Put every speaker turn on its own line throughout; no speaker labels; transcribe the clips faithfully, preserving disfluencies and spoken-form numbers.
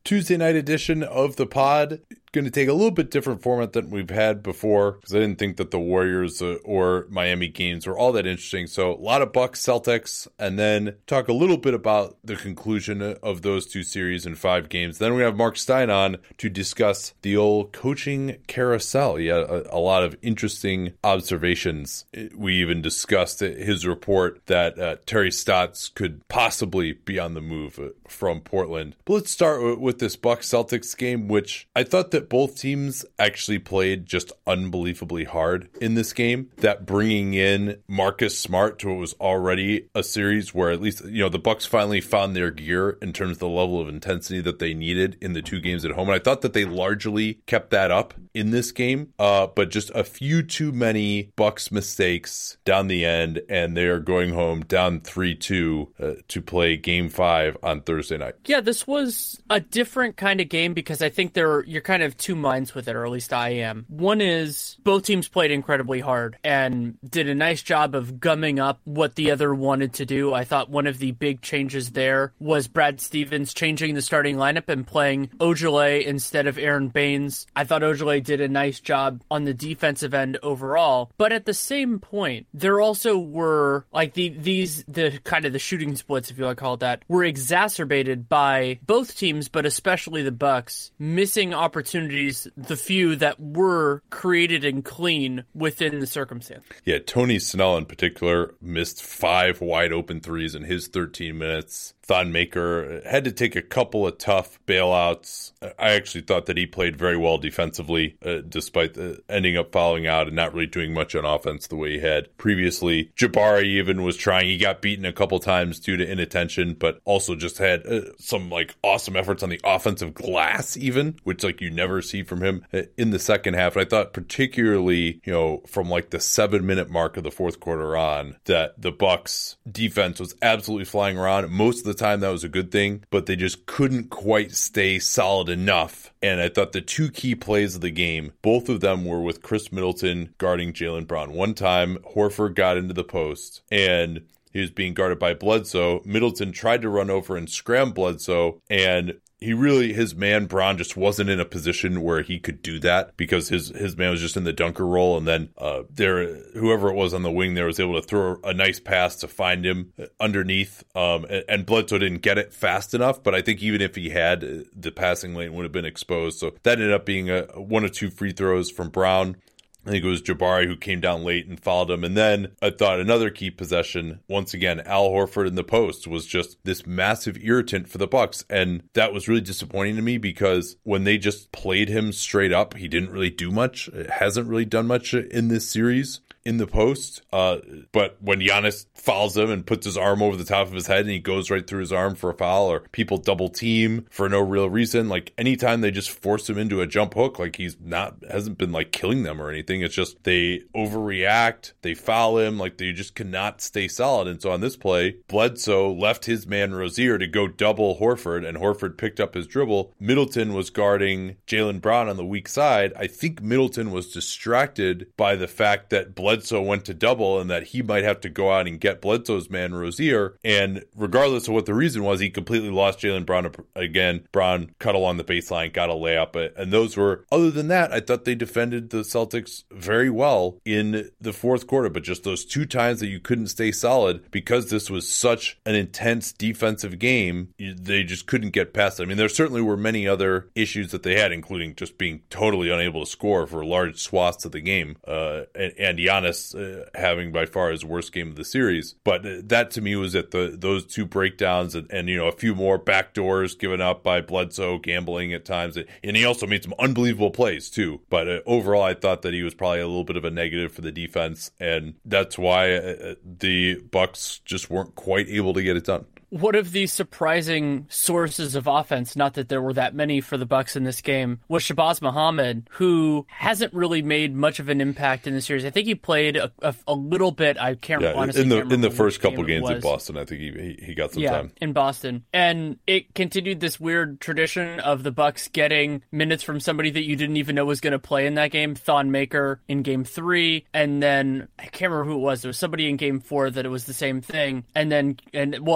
Tuesday night edition of the pod. Going to take a little bit different format than we've had before because I didn't think that the Warriors uh, or Miami games were all that interesting. So a lot of Bucks, Celtics, and then talk a little bit about the conclusion of those two series in five games. Then we have Mark Stein on to discuss the old coaching carousel. Yeah, a, a lot of interesting observations. We even discussed his report that uh, Terry Stotts could possibly be on the move from Portland. But let's start with this Bucks Celtics game, which I thought that both teams actually played just unbelievably hard in this game. That bringing in Marcus Smart to what was already a series where at least, you know, the Bucks finally found their gear in terms of the level of intensity that they needed in the two games at home. And I thought that they largely kept that up in this game, uh, but just a few too many Bucks mistakes down the end, and they are going home down three two uh, to play game five on Thursday night.
Yeah, this was a different kind of game because I think there you're kind of two minds with it, or at least I am. One is both teams played incredibly hard and did a nice job of gumming up what the other wanted to do. I thought one of the big changes there was Brad Stevens changing the starting lineup and playing Ojale instead of Aaron Baines. I thought Ojale did a nice job on the defensive end overall, but at the same point, there also were like the these the kind of the shooting splits, if you want to call it that, were exacerbated by both teams, but especially the Bucks missing opportunities, the few that were created and clean within the circumstance.
Yeah, Tony Snell in particular missed five wide open threes in his thirteen minutes. Thon Maker had to take a couple of tough bailouts. I actually thought that he played very well defensively, uh, despite the, ending up fouling out and not really doing much on offense the way he had previously. Jabari even was trying. He got beaten a couple times due to inattention, but also just had uh, some like awesome efforts on the offensive glass even, which like you never see from him uh, in the second half. And I thought particularly, you know, from like the seven minute mark of the fourth quarter on, that the Bucks defense was absolutely flying around. Most of the time that was a good thing, but they just couldn't quite stay solid enough. And I thought the two key plays of the game, both of them were with Chris Middleton guarding Jaylen Brown. One time Horford got into the post and he was being guarded by Bledsoe. Middleton tried to run over and scram Bledsoe, and he really, his man Braun just wasn't in a position where he could do that because his his man was just in the dunker role. And then uh, there, whoever it was on the wing there was able to throw a nice pass to find him underneath. Um, and, and Bledsoe didn't get it fast enough, but I think even if he had, the passing lane would have been exposed. So that ended up being a one or two free throws from Brown. I think it was Jabari who came down late and fouled him. And then I thought another key possession, once again, Al Horford in the post was just this massive irritant for the Bucks. And that was really disappointing to me because when they just played him straight up, he didn't really do much. It hasn't really done much in this series in the post. Uh, but when Giannis fouls him and puts his arm over the top of his head and he goes right through his arm for a foul, or people double team for no real reason, like anytime they just force him into a jump hook, like he's not, hasn't been like killing them or anything. It's just they overreact, they foul him, like they just cannot stay solid. And so on this play, Bledsoe left his man Rozier to go double Horford, and Horford picked up his dribble. Middleton was guarding Jaylen Brown on the weak side. I think Middleton was distracted by the fact that Bledsoe went to double and that he might have to go out and get Bledsoe's man Rozier. And regardless of what the reason was, he completely lost Jaylen Brown again. Brown cut along the baseline, got a layup. And those were, other than that, I thought they defended the Celtics very well in the fourth quarter. But just those two times that you couldn't stay solid because this was such an intense defensive game, they just couldn't get past it. I mean, there certainly were many other issues that they had, including just being totally unable to score for large swaths of the game. Uh, and, and Giannis uh, having by far his worst game of the series. But that to me was at the those two breakdowns and, and you know, a few more backdoors given up by Bledsoe, gambling at times. And he also made some unbelievable plays too. But uh, overall, I thought that he was probably a little bit of a negative for the defense. And that's why uh, the Bucks just weren't quite able to get it done.
One of the surprising sources of offense, not that there were that many for the Bucks in this game, was Shabazz Muhammad, who hasn't really made much of an impact in the series. I think he played a, a, a little bit. I can't
yeah,
honestly
in the
can't
in the first
game
couple games in Boston. I think he he, he got some
yeah,
time
in Boston, and it continued this weird tradition of the Bucks getting minutes from somebody that you didn't even know was going to play in that game. Thon Maker in Game Three, and then I can't remember who it was. There was somebody in Game Four that it was the same thing, and then and well, and also.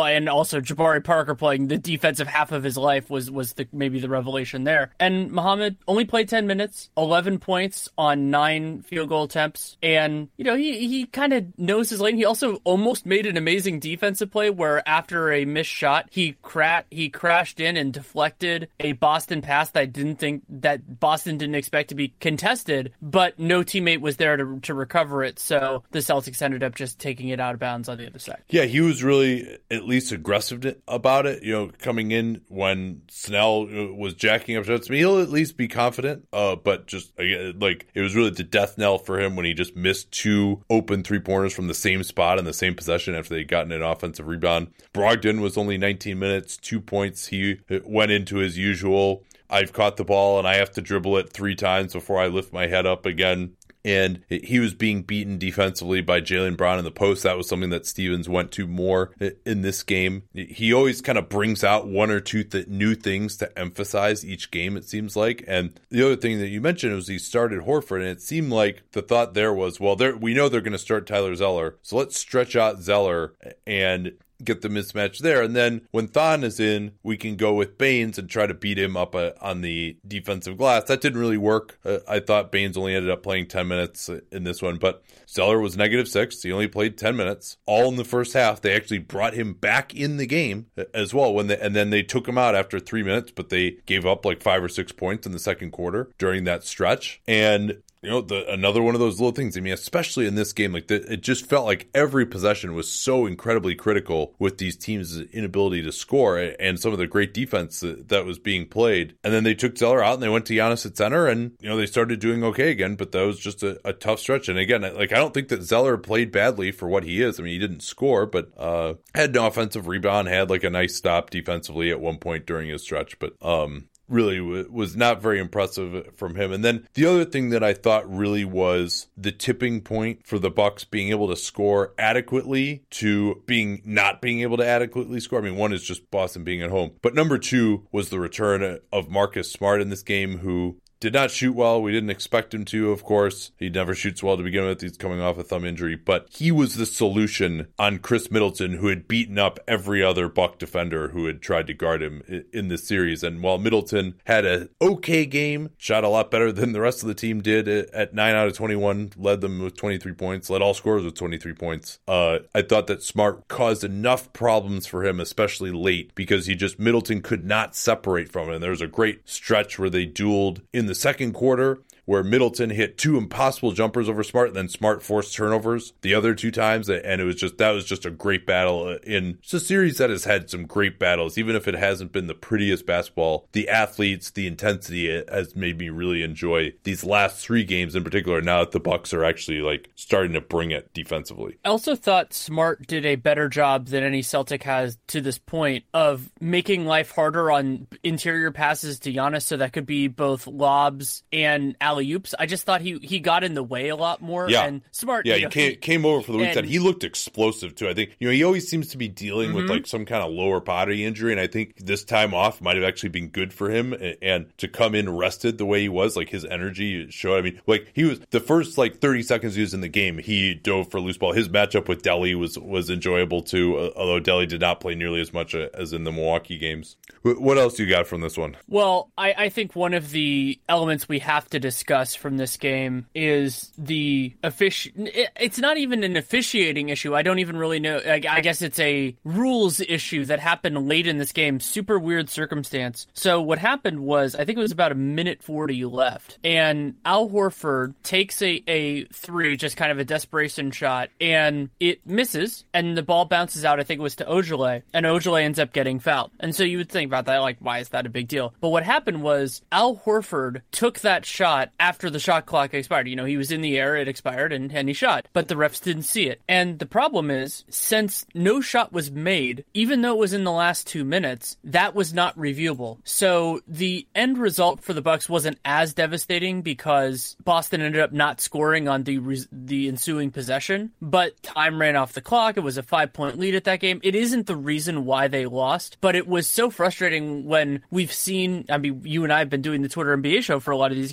also Jabari Parker playing the defensive half of his life was was the, maybe the revelation there. And Muhammad only played ten minutes, eleven points on nine field goal attempts. And, you know, he, he kind of knows his lane. He also almost made an amazing defensive play where after a missed shot, he cra- he crashed in and deflected a Boston pass that I didn't think that Boston didn't expect to be contested, but no teammate was there to, to recover it. So the Celtics ended up just taking it out of bounds on the other side.
Yeah, he was really at least aggressive about it, you know, coming in when Snell was jacking up shots. I mean, he'll at least be confident, uh, but just like it was really the death knell for him when he just missed two open three-pointers from the same spot in the same possession after they'd gotten an offensive rebound. Brogdon was only nineteen minutes, two points. He went into his usual, I've caught the ball and I have to dribble it three times before I lift my head up again. And he was being beaten defensively by Jaylen Brown in the post. That was something that Stevens went to more in this game. He always kind of brings out one or two th- new things to emphasize each game, it seems like. And the other thing that you mentioned was he started Horford, and it seemed like the thought there was, well, we know they're going to start Tyler Zeller, so let's stretch out Zeller and get the mismatch there. And then when Thon is in, we can go with Baines and try to beat him up uh, on the defensive glass. That didn't really work. Uh, I thought Baines only ended up playing ten minutes in this one, but Zeller was negative six. He only played ten minutes, all in the first half. They actually brought him back in the game as well, when they, and then they took him out after three minutes, but they gave up like five or six points in the second quarter during that stretch. And you know, the, another one of those little things. I mean, especially in this game, like the, it just felt like every possession was so incredibly critical with these teams' inability to score and some of the great defense that, that was being played. And then they took Zeller out and they went to Giannis at center, and you know they started doing okay again. But that was just a, a tough stretch. And again, like I don't think that Zeller played badly for what he is. I mean, he didn't score, but uh, had an offensive rebound, had like a nice stop defensively at one point during his stretch. But um. really was not very impressive from him. And then the other thing that I thought really was the tipping point for the Bucks being able to score adequately to being not being able to adequately score. I mean, one is just Boston being at home, but number two was the return of Marcus Smart in this game, who did not shoot well. We didn't expect him to, of course. He never shoots well to begin with. He's coming off a thumb injury. But he was the solution on Chris Middleton, who had beaten up every other Buck defender who had tried to guard him in this series. And while Middleton had an okay game, shot a lot better than the rest of the team did at nine out of twenty-one, led them with twenty-three points, led all scorers with twenty-three points. Uh, I thought that Smart caused enough problems for him, especially late, because he just, Middleton could not separate from it. And there was a great stretch where they dueled in the second quarter, where Middleton hit two impossible jumpers over Smart, and then Smart forced turnovers the other two times. And it was just, that was just a great battle in it's a series that has had some great battles, even if it hasn't been the prettiest basketball. The athletes, the intensity has made me really enjoy these last three games in particular, now that the Bucks are actually like starting to bring it defensively.
I also thought Smart did a better job than any Celtic has to this point of making life harder on interior passes to Giannis, so that could be both lobs and alley oops. I just thought he he got in the way a lot more.
Yeah.
And Smart.
Yeah,
you
he
know,
came,
he,
came over for the weekend.
and,
He looked explosive too. I think, you know, he always seems to be dealing mm-hmm. with like some kind of lower body injury, and I think this time off might have actually been good for him. And, and to come in rested the way he was, like his energy showed. I mean, like he was the first like thirty seconds he was in the game, he dove for loose ball. His matchup with Delhi was was enjoyable too, uh, although Delhi did not play nearly as much uh, as in the Milwaukee games. What else you got from this one?
Well, I, I think one of the elements we have to discuss from this game is the offici- It's not even an officiating issue. I don't even really know. I, I guess it's a rules issue that happened late in this game. Super weird circumstance. So what happened was, I think it was about a minute forty left, and Al Horford takes a, a three, just kind of a desperation shot, and it misses, and the ball bounces out. I think it was to Ojale, and Ojale ends up getting fouled. And so you would think about that, like, why is that a big deal? But what happened was Al Horford took that shot after the shot clock expired. You know, he was in the air, it expired, and, and he shot. But the refs didn't see it. And the problem is, since no shot was made, even though it was in the last two minutes, that was not reviewable. So the end result for the Bucks wasn't as devastating because Boston ended up not scoring on the res- the ensuing possession, but time ran off the clock. It was a five-point lead at that game. It isn't the reason why they lost, but it was so frustrating when we've seen, I mean, you and I have been doing the Twitter N B A show for a lot of these games, the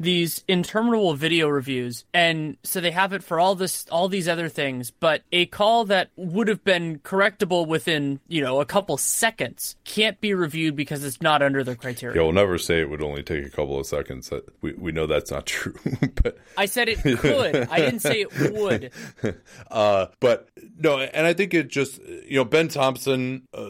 these interminable video reviews, and so they have it for all this, all these other things, but a call that would have been correctable within, you know, a couple seconds can't be reviewed because it's not under the criteria.
Yeah, we'll never say it would only take a couple of seconds. We we know that's not true. But
I said it could. I didn't say it would.
Uh, but no, and I think it just, you know, Ben Thompson uh,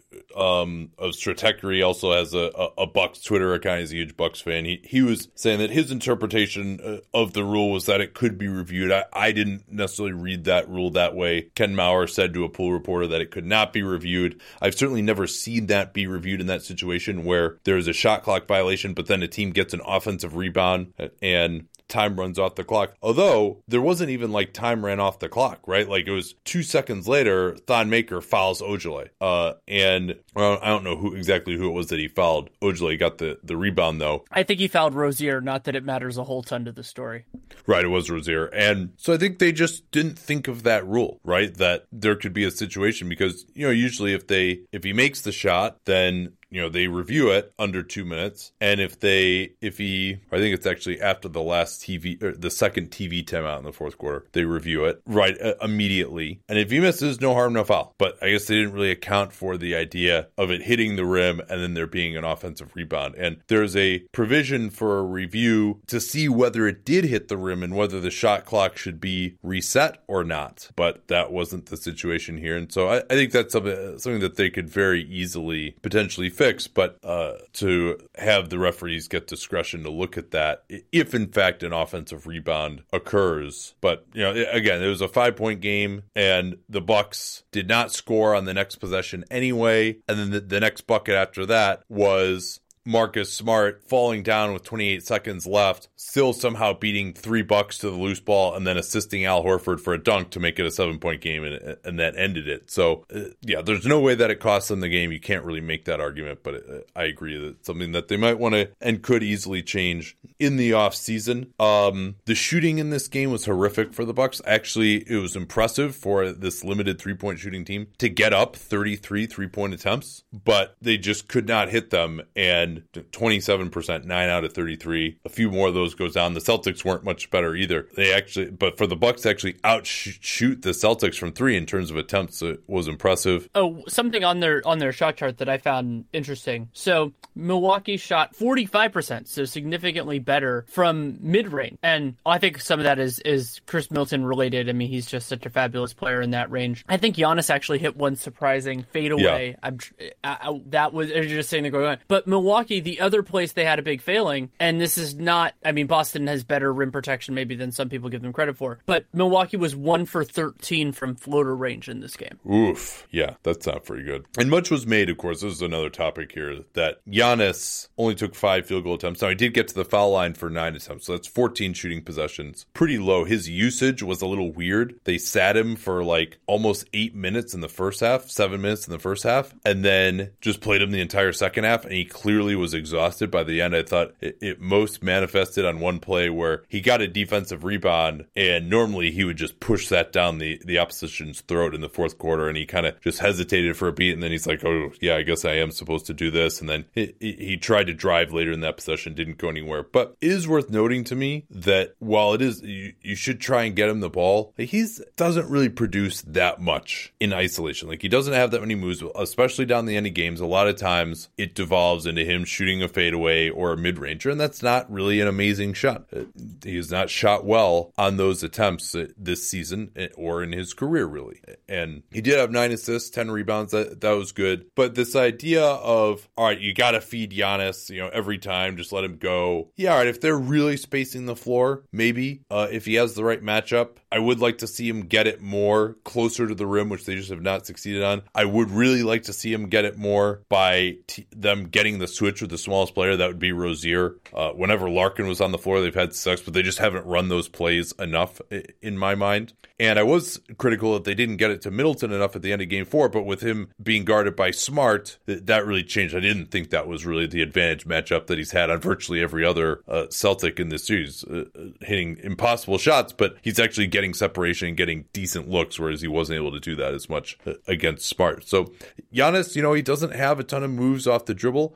um, of Stratechery also has a, a, a Bucks Twitter account. He's a huge Bucks fan. He he was saying that his interpretation uh, of the rule was that it could be reviewed. I, I didn't necessarily read that rule that way. Ken Maurer said to a pool reporter that it could not be reviewed. I've certainly never seen that be reviewed in that situation where there is a shot clock violation, but then a team gets an offensive rebound and time runs off the clock. Although there wasn't even like time ran off the clock, right? Like it was two seconds later, Thon Maker fouls Ojale. Uh, and well, I don't know who exactly who it was that he fouled. Ojale got the, the rebound though.
I think he fouled Rozier, not that it matters a whole ton to the story.
Right, it was Rozier. And so I think they just didn't think of that rule, right? That there could be a situation because, you know, usually if they, if he makes the shot, then you know, they review it under two minutes. And if they, if he, I think it's actually after the last T V, or the second T V timeout in the fourth quarter, they review it right uh, immediately. And if he misses, no harm, no foul. But I guess they didn't really account for the idea of it hitting the rim and then there being an offensive rebound. And there's a provision for a review to see whether it did hit the rim and whether the shot clock should be reset or not. But that wasn't the situation here. And so I, I think that's something, something that they could very easily potentially fix, but uh, to have the referees get discretion to look at that if in fact an offensive rebound occurs. But you know, again, it was a five point game and the Bucks did not score on the next possession anyway, and then the, the next bucket after that was Marcus Smart falling down with twenty-eight seconds left, still somehow beating three Bucks to the loose ball and then assisting Al Horford for a dunk to make it a seven-point game, and, and that ended it. So, uh, yeah, there's no way that it cost them the game. You can't really make that argument, but uh, I agree that it's something that they might want to and could easily change in the offseason. Um, the shooting in this game was horrific for the Bucks. Actually, it was impressive for this limited three-point shooting team to get up thirty-three three-point attempts, but they just could not hit them, and twenty-seven percent, nine out of thirty-three. A few more of those goes down. The Celtics weren't much better either. They actually, but for the Bucks to actually outshoot the Celtics from three in terms of attempts, it was impressive.
Oh, something on their on their shot chart that I found interesting. So Milwaukee shot forty-five percent, so significantly better from mid-range. And I think some of that is is Chris Middleton related. I mean, he's just such a fabulous player in that range. I think Giannis actually hit one surprising fadeaway. Yeah. I'm I, I, that was I was just saying they're going on, but Milwaukee. The other place they had a big failing, and this is not, I mean, Boston has better rim protection maybe than some people give them credit for, but Milwaukee was one for thirteen from floater range in this game.
Oof. Yeah, that's not very good. And much was made, of course, this is another topic here, that Giannis only took five field goal attempts. Now, he did get to the foul line for nine attempts, so that's fourteen shooting possessions. Pretty low. His usage was a little weird. They sat him for like almost eight minutes in the first half, seven minutes in the first half, and then just played him the entire second half, and he clearly was exhausted by the end. I thought it, it most manifested on one play where he got a defensive rebound, and normally he would just push that down the, the opposition's throat in the fourth quarter, and he kind of just hesitated for a beat, and then he's like, oh, yeah, I guess I am supposed to do this, and then he, he tried to drive later in that possession, didn't go anywhere. But it is worth noting to me that while it is, you, you should try and get him the ball, he doesn't really produce that much in isolation. Like, he doesn't have that many moves, especially down the end of games. A lot of times it devolves into him shooting a fadeaway or a mid-ranger, and that's not really an amazing shot. He has not shot well on those attempts this season or in his career, really. And he did have nine assists, ten rebounds. That, that was good. But this idea of, all right, you got to feed Giannis, you know, every time, just let him go. Yeah, all right, if they're really spacing the floor, maybe uh, if he has the right matchup, I would like to see him get it more closer to the rim, which they just have not succeeded on. I would really like to see him get it more by t- them getting the switch with the smallest player. That would be Rozier. Uh, whenever Larkin was on the floor, they've had success, but they just haven't run those plays enough in my mind. And I was critical that they didn't get it to Middleton enough at the end of game four, but with him being guarded by Smart, that really changed. I didn't think that was really the advantage matchup that he's had on virtually every other uh, Celtic in this series, uh, hitting impossible shots, but he's actually getting separation and getting decent looks, whereas he wasn't able to do that as much against Smart. So Giannis, you know, he doesn't have a ton of moves off the dribble. I thought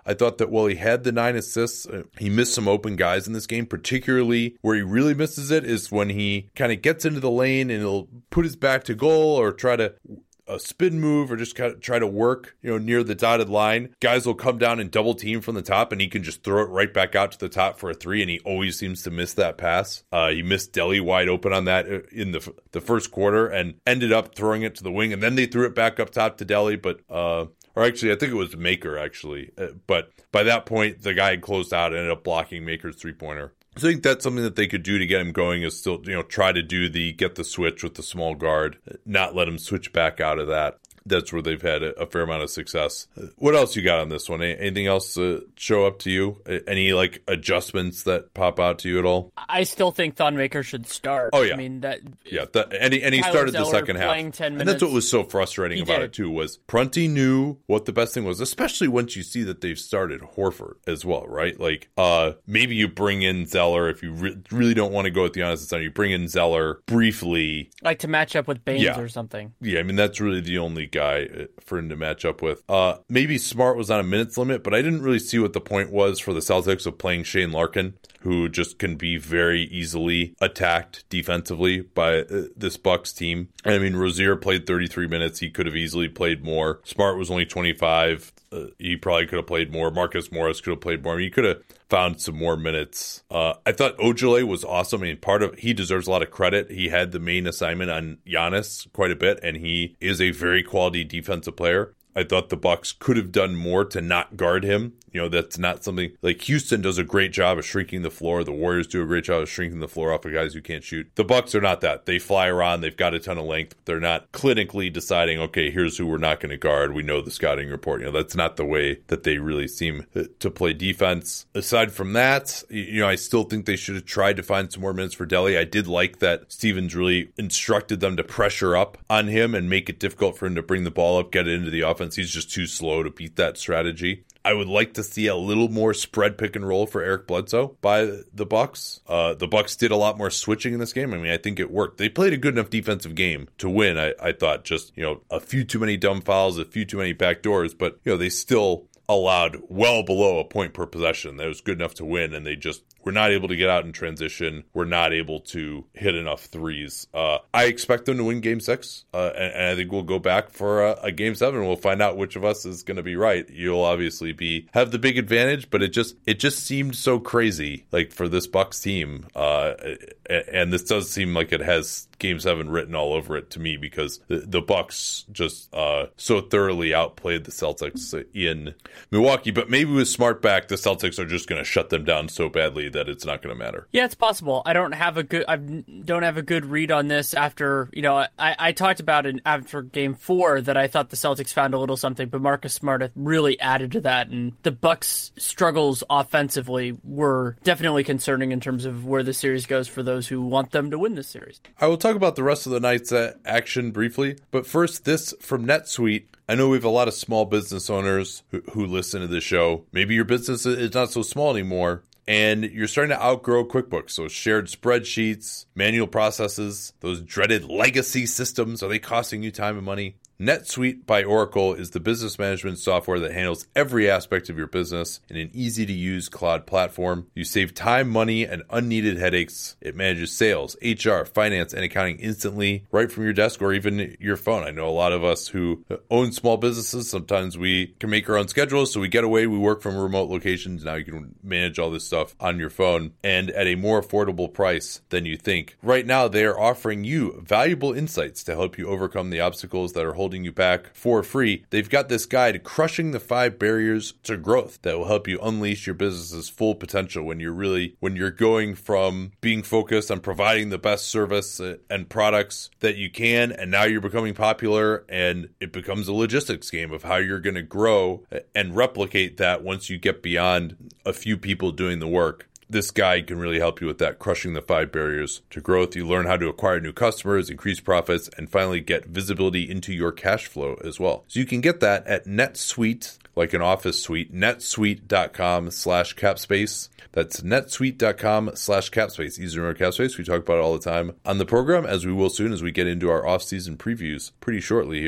that while he had the nine assists, uh, he missed some open guys in this game, particularly where he really misses it is when he kind of gets into the lane and he'll put his back to goal or try to a spin move or just kind of try to work, you know, near the dotted line. Guys will come down and double team from the top and he can just throw it right back out to the top for a three, and he always seems to miss that pass. Uh, he missed Delhi wide open on that in the the first quarter and ended up throwing it to the wing, and then they threw it back up top to Delhi, but uh, or actually I think it was Maker actually, uh, but by that point the guy had closed out and ended up blocking Maker's three-pointer. So I think that's something that they could do to get him going, is still, you know, try to do the get the switch with the small guard, not let him switch back out of that. That's where they've had a, a fair amount of success. What else you got on this one? Anything else uh, show up to you? Any like adjustments that pop out to you at all?
I still think Thon Maker should start.
Oh yeah,
I mean that.
Yeah, that, and he, and he started the second half, and that's what was so frustrating about it too. Was Prunty knew what the best thing was, especially once you see that they've started Horford as well, right? Like, uh, maybe you bring in Zeller if you re- really don't want to go with the honest center. You bring in Zeller briefly,
like to match up with Baines
yeah.
or something.
Yeah, I mean that's really the only guy for him to match up with. Uh, maybe Smart was on a minutes limit, but I didn't really see what the point was for the Celtics of playing Shane Larkin, who just can be very easily attacked defensively by uh, this Bucks team. I mean, Rozier played thirty-three minutes. He could have easily played more. Smart was only twenty-five. Uh, he probably could have played more. Marcus Morris could have played more. I mean, he could have found some more minutes. Uh, I thought Ojale was awesome. I mean, part of he deserves a lot of credit. He had the main assignment on Giannis quite a bit, and he is a very quality defensive player. I thought the Bucks could have done more to not guard him. You know, that's not something like Houston does a great job of shrinking the floor. The Warriors do a great job of shrinking the floor off of guys who can't shoot. The Bucks are not that. They fly around. They've got a ton of length. They're not clinically deciding, okay, here's who we're not going to guard. We know the scouting report. You know, that's not the way that they really seem to play defense. Aside from that, you know, I still think they should have tried to find some more minutes for Delhi. I did like that Stevens really instructed them to pressure up on him and make it difficult for him to bring the ball up, get it into the offense. He's just too slow to beat that strategy. I would like to see a little more spread pick and roll for Eric Bledsoe by the Bucks. Uh, the Bucks did a lot more switching in this game. I mean, I think it worked. They played a good enough defensive game to win. I, I thought just, you know, a few too many dumb fouls, a few too many back doors, but, you know, they still allowed well below a point per possession. That was good enough to win, and they just were not able to get out in transition. We're not able to hit enough threes. Uh, I expect them to win game six, uh, and, and I think we'll go back for a, a game seven. We'll find out which of us is going to be right. You'll obviously be have the big advantage, but it just it just seemed so crazy, like for this Bucks team. Uh, and this does seem like it has game seven written all over it to me, because the, the Bucks just uh, so thoroughly outplayed the Celtics in Milwaukee. But maybe with Smart back, the Celtics are just going to shut them down so badly that it's not going to matter.
Yeah, it's possible. I don't have a good I don't have a good read on this after, you know, I, I talked about it after game four that I thought the Celtics found a little something, but Marcus Smart really added to that, and the Bucks' struggles offensively were definitely concerning in terms of where the series goes for those who want them to win this series.
I will talk about the rest of the night's uh, action briefly, but first, this from NetSuite. I know we have a lot of small business owners who, who listen to this show. Maybe your business is not so small anymore, and you're starting to outgrow QuickBooks. So shared spreadsheets, manual processes, those dreaded legacy systems, are they costing you time and money? NetSuite by Oracle is the business management software that handles every aspect of your business in an easy-to-use cloud platform. You save time, money, and unneeded headaches. It manages sales, H R, finance, and accounting instantly right from your desk or even your phone. I know a lot of us who own small businesses, sometimes we can make our own schedules, so we get away, we work from remote locations. Now you can manage all this stuff on your phone and at a more affordable price than you think. Right now, they are offering you valuable insights to help you overcome the obstacles that are holding holding you back for free. They've got this guide, Crushing the Five Barriers to Growth, that will help you unleash your business's full potential when you're really, when you're going from being focused on providing the best service and products that you can, and now you're becoming popular, and it becomes a logistics game of how you're going to grow and replicate that once you get beyond a few people doing the work. This guide can really help you with that, Crushing the Five Barriers to Growth. You learn how to acquire new customers, increase profits, and finally get visibility into your cash flow as well. So you can get that at NetSuite, like an office suite, netsuite.com slash capspace. That's netsuite.com slash capspace. Easy to remember capspace. We talk about it all the time on the program, as we will soon as we get into our off-season previews pretty shortly here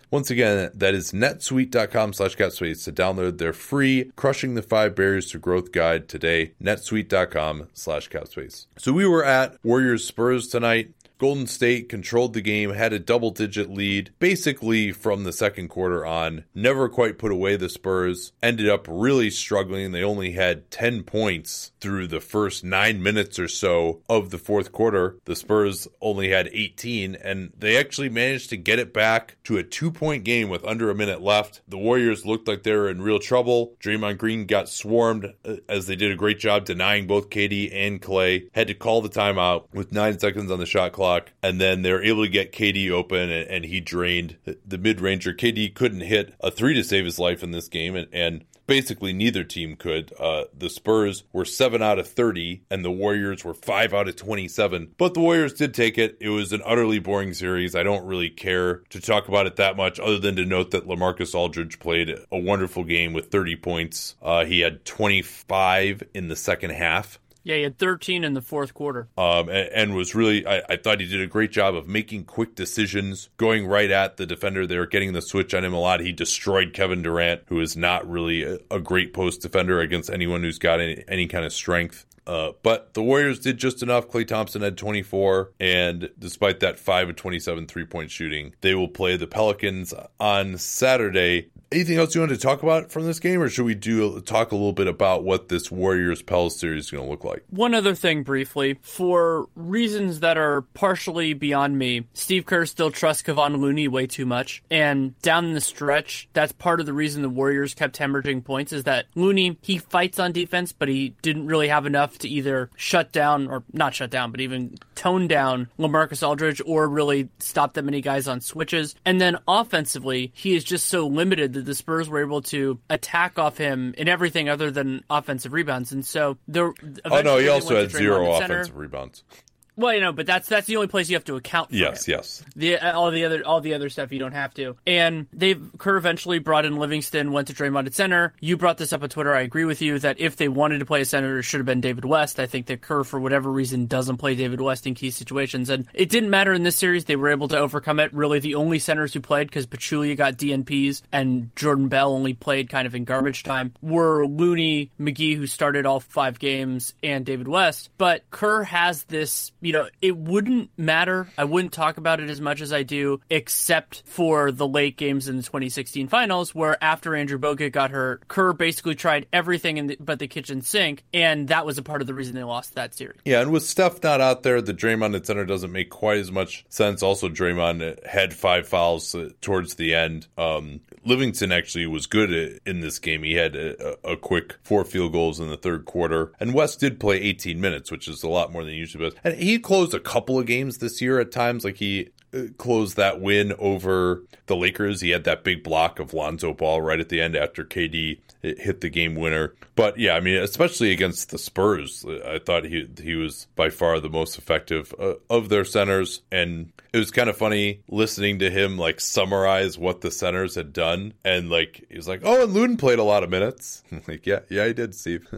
Once again, that is netsuite.com slash capspace to download their free Crushing the Five Barriers to Growth guide today, netsuite.com slash capspace. So we were at Warriors Spurs tonight. Golden State controlled the game, had a double-digit lead, basically from the second quarter on, never quite put away the Spurs, ended up really struggling. They only had ten points through the first nine minutes or so of the fourth quarter. The Spurs only had eighteen, and they actually managed to get it back to a two-point game with under a minute left. The Warriors looked like they were in real trouble. Draymond Green got swarmed as they did a great job denying both K D and Klay. Had to call the timeout with nine seconds on the shot clock. And then they're able to get K D open, and, and he drained the mid-ranger. K D couldn't hit a three to save his life in this game, and, and basically neither team could. Uh, the Spurs were seven out of thirty, and the Warriors were five out of twenty-seven. But the Warriors did take it. It was an utterly boring series. I don't really care to talk about it that much, other than to note that LaMarcus Aldridge played a wonderful game with thirty points. Uh, he had twenty-five in the second half.
Yeah, he had thirteen in the fourth quarter.
Um, and, and was really, I, I thought he did a great job of making quick decisions, going right at the defender. They were getting the switch on him a lot. He destroyed Kevin Durant, who is not really a, a great post defender against anyone who's got any, any kind of strength. Uh, but the Warriors did just enough. Klay Thompson had twenty-four, and despite that five of twenty-seven three-point shooting, they will play the Pelicans on Saturday. Anything else you wanted to talk about from this game, or should we do talk a little bit about what this Warriors-Pels series is going to look like?
One other thing briefly. For reasons that are partially beyond me, Steve Kerr still trusts Kevon Looney way too much. And down the stretch, that's part of the reason the Warriors kept hemorrhaging points, is that Looney, he fights on defense, but he didn't really have enough to either shut down, or not shut down, but even tone down LaMarcus Aldridge, or really stop that many guys on switches. And then offensively, he is just so limited that the Spurs were able to attack off him in everything other than offensive rebounds. And so they're
oh no, he also had zero offensive rebounds.
Well, you know, but that's that's the only place you have to account for.
Yes,
it.
yes.
The all the other all the other stuff you don't have to. And they've Kerr eventually brought in Livingston, went to Draymond at center. You brought this up on Twitter. I agree with you that if they wanted to play a center, it should have been David West. I think that Kerr, for whatever reason, doesn't play David West in key situations, and it didn't matter in this series. They were able to overcome it. Really, the only centers who played, because Pachulia got D N Ps and Jordan Bell only played kind of in garbage time, were Looney, McGee, who started all five games, and David West. But Kerr has this, you know, it would Wouldn't matter. I wouldn't talk about it as much as I do, except for the late games in the twenty sixteen finals, where after Andrew Bogut got hurt, Kerr basically tried everything in the, but the kitchen sink, and that was a part of the reason they lost that series.
Yeah, and with Steph not out there, the Draymond at center doesn't make quite as much sense. Also, Draymond had five fouls towards the end. Um, Livingston actually was good in this game. He had a, a quick four field goals in the third quarter, and West did play eighteen minutes, which is a lot more than he usually does. And he closed a couple of games this year at times, like he closed that win over the Lakers. He had that big block of Lonzo Ball right at the end after K D hit the game winner. But yeah, I mean, especially against the Spurs, I thought he he was by far the most effective uh, of their centers. And it was kind of funny listening to him like summarize what the centers had done. And like, he was like, oh, and Luden played a lot of minutes. Like, yeah, yeah, he did, Steve.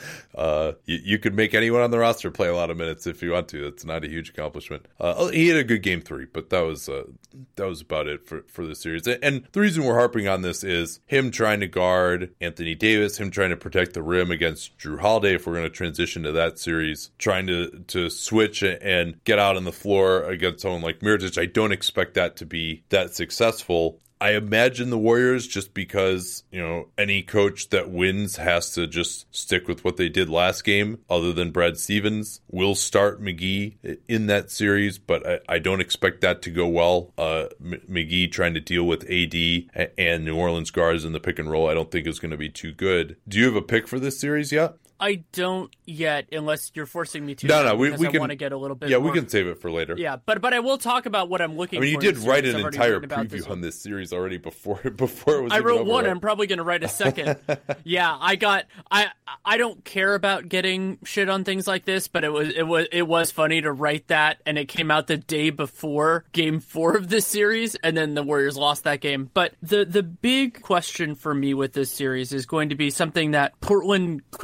uh, you, you could make anyone on the roster play a lot of minutes if you want to. That's not a huge accomplishment. Uh, he had a good game three, but that was uh, that was about it for, for the series. And the reason we're harping on this is him trying to guard Anthony Davis, him trying to protect the rim against Drew Holiday, if we're going to transition to that series, trying to, to switch and get out on the floor against someone like Mirotic. I don't expect that to be that successful. I imagine the Warriors, just because, you know, any coach that wins has to just stick with what they did last game, other than Brad Stevens, will start McGee in that series, but I, I don't expect that to go well. Uh, M- McGee trying to deal with A D and New Orleans guards in the pick and roll, I don't think is going to be too good. Do you have a pick for this series yet?
I don't yet, unless you're forcing me to.
No, no, we, we
I
can.
want to get a little bit.
Yeah,
more.
we can save it for later.
Yeah, but but I will talk about what I'm looking for.
I mean, you
for
did write an entire preview
this
on this series already before before it was.
I
even
wrote
over,
one.
right?
I'm probably going to write a second. Yeah, I got. I I don't care about getting shit on things like this, but it was it was it was funny to write that, and it came out the day before Game Four of this series, and then the Warriors lost that game. But the the big question for me with this series is going to be something that Portland couldn't really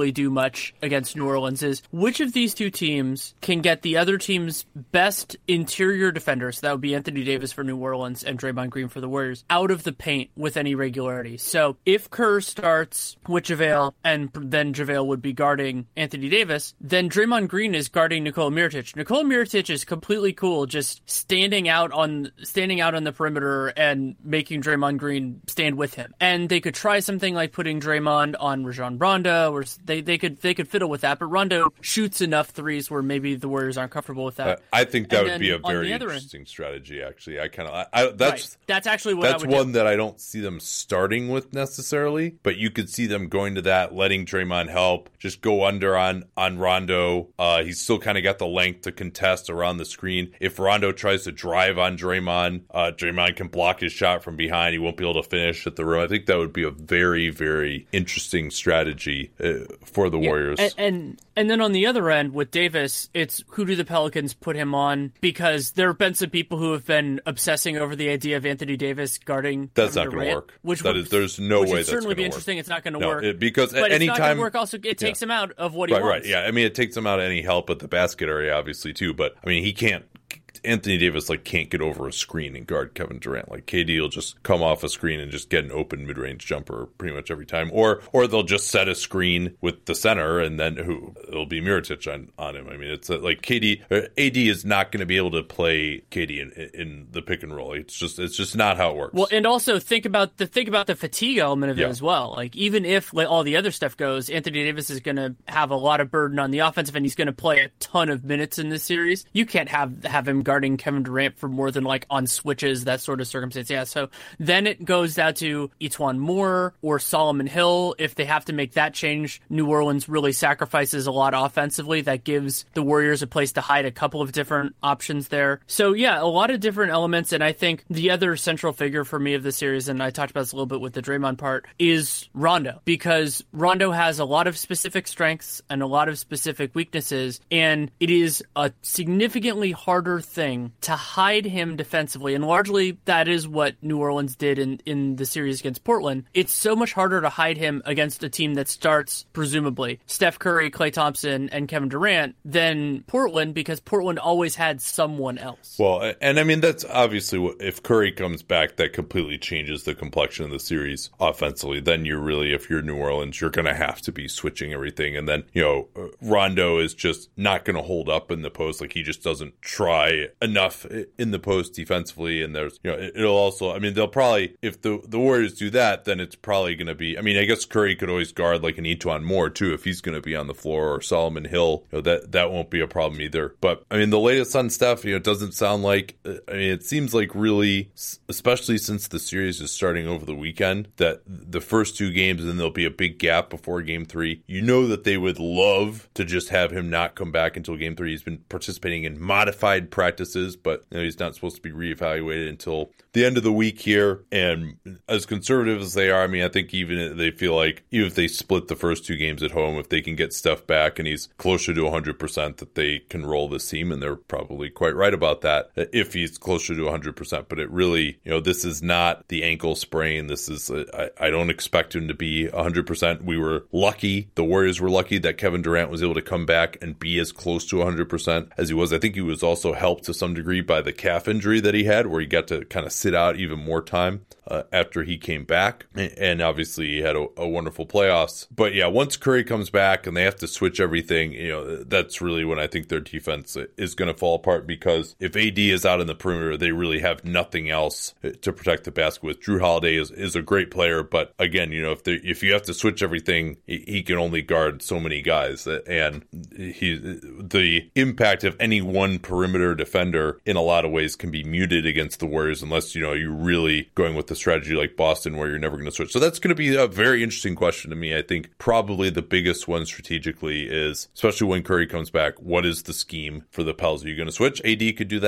really do much against New Orleans is which of these two teams can get the other team's best interior defenders, that would be Anthony Davis for New Orleans and Draymond Green for the Warriors, out of the paint with any regularity. So if Kerr starts with JaVale and then JaVale would be guarding Anthony Davis, then Draymond Green is guarding Nikola Mirotic. Nikola Mirotic is completely cool just standing out on standing out on the perimeter and making Draymond Green stand with him. And they could try something like putting Draymond on Rajon Rondo, or they, they could they could fiddle with that, but Rondo shoots enough threes where maybe the Warriors aren't comfortable with that.
Uh, I think that
and
would be a very interesting end, strategy, actually. I kind of I, that's
right. that's actually what
that's
I would
one
do.
that I don't see them starting with necessarily, but you could see them going to that, letting Draymond help, just go under on on Rondo. Uh, he's still kind of got the length to contest around the screen. If Rondo tries to drive on Draymond, uh, Draymond can block his shot from behind. He won't be able to finish at the rim. I think that would be a very, very interesting strategy uh, for the
yeah.
Warriors.
And, and and then on the other end with Davis, it's who do the Pelicans put him on? Because there have been some people who have been obsessing over the idea of Anthony Davis guarding.
That's
Kevin
not going to work.
Which
that
would,
is, there's no
which
way
would
that's
certainly
going to
be
work.
interesting. It's not going to
no,
work
it, because
but
anytime
it's not going to work. Also, it takes
yeah.
him out of what he
right,
wants.
Right, yeah. I mean, it takes him out of any help at the basket area, obviously too. But I mean, he can't. Anthony Davis like can't get over a screen and guard Kevin Durant. Like K D will just come off a screen and just get an open mid-range jumper pretty much every time, or or they'll just set a screen with the center and then who it'll be Mirotic on, on him. I mean, it's like K D A D is not going to be able to play K D in, in the pick and roll. It's just it's just not how it works.
Well, and also think about the think about the fatigue element of
yeah.
it as well. Like even if like, all the other stuff goes, Anthony Davis is going to have a lot of burden on the offensive, and he's going to play a ton of minutes in this series. You can't have have him guarding Kevin Durant for more than like on switches, that sort of circumstance. Yeah, so then it goes down to Etuan Moore or Solomon Hill. If they have to make that change, New Orleans really sacrifices a lot offensively. That gives the Warriors a place to hide a couple of different options there. So yeah, a lot of different elements, and I think the other central figure for me of the series, and I talked about this a little bit with the Draymond part, is Rondo, because Rondo has a lot of specific strengths and a lot of specific weaknesses, and it is a significantly harder thing to hide him defensively, and largely that is what New Orleans did in, in the series against Portland. It's so much harder to hide him against a team that starts, presumably, Steph Curry, Klay Thompson, and Kevin Durant than Portland, because Portland always had someone else.
Well, and I mean, that's obviously what, if Curry comes back, that completely changes the complexion of the series offensively. Then you're really, if you're New Orleans, you're going to have to be switching everything. And then, you know, Rondo is just not going to hold up in the post. Like, he just doesn't try enough in the post defensively. And there's, you know, it'll also, I mean, they'll probably, if the, the Warriors do that, then it's probably going to be, I mean, I guess Curry could always guard like an Etuan Moore too, if he's going to be on the floor, or Solomon Hill. You know, that, that won't be a problem either. But I mean, the latest on Steph, you know, it doesn't sound like, I mean, it seems like really, especially since the series is starting over the weekend, that the first two games, and then there'll be a big gap before game three. You know that they would love to just have him not come back until game three. He's been participating in modified practices, but you know, he's not supposed to be reevaluated until the end of the week here. And as conservative as they are, I mean, I think even they feel like even if they split the first two games at home, if they can get Steph back and he's closer to one hundred percent, that they can roll this team. And they're probably quite right about that if he's closer to one hundred percent. But it really, you know, this is not the ankle sprain. This is, a, I, I don't expect him to be one hundred percent. We were lucky, the Warriors were lucky that Kevin Durant was able to come back and be as close to one hundred percent as he was. I think he was also helped to some degree by the calf injury that he had, where he got to kind of sit out even more time uh, after he came back. And obviously he had a, a wonderful playoffs. But yeah, once Curry comes back and they have to switch everything, you know, that's really when I think their defense is going to fall apart, because if A D is out in the perimeter, they really have nothing else to protect the basket with. Drew Holiday is, is a great player, but again, you know, if they, if you have to switch everything, he, he can only guard so many guys, and he the impact of any one perimeter defender in a lot of ways can be muted against the Warriors, unless, you know, you're really going with the strategy like Boston where you're never going to switch. So that's going to be a very interesting question to me. I think probably the biggest one strategically is, especially when Curry comes back, what is the scheme for the Pels? Are you going to switch? A D could do that.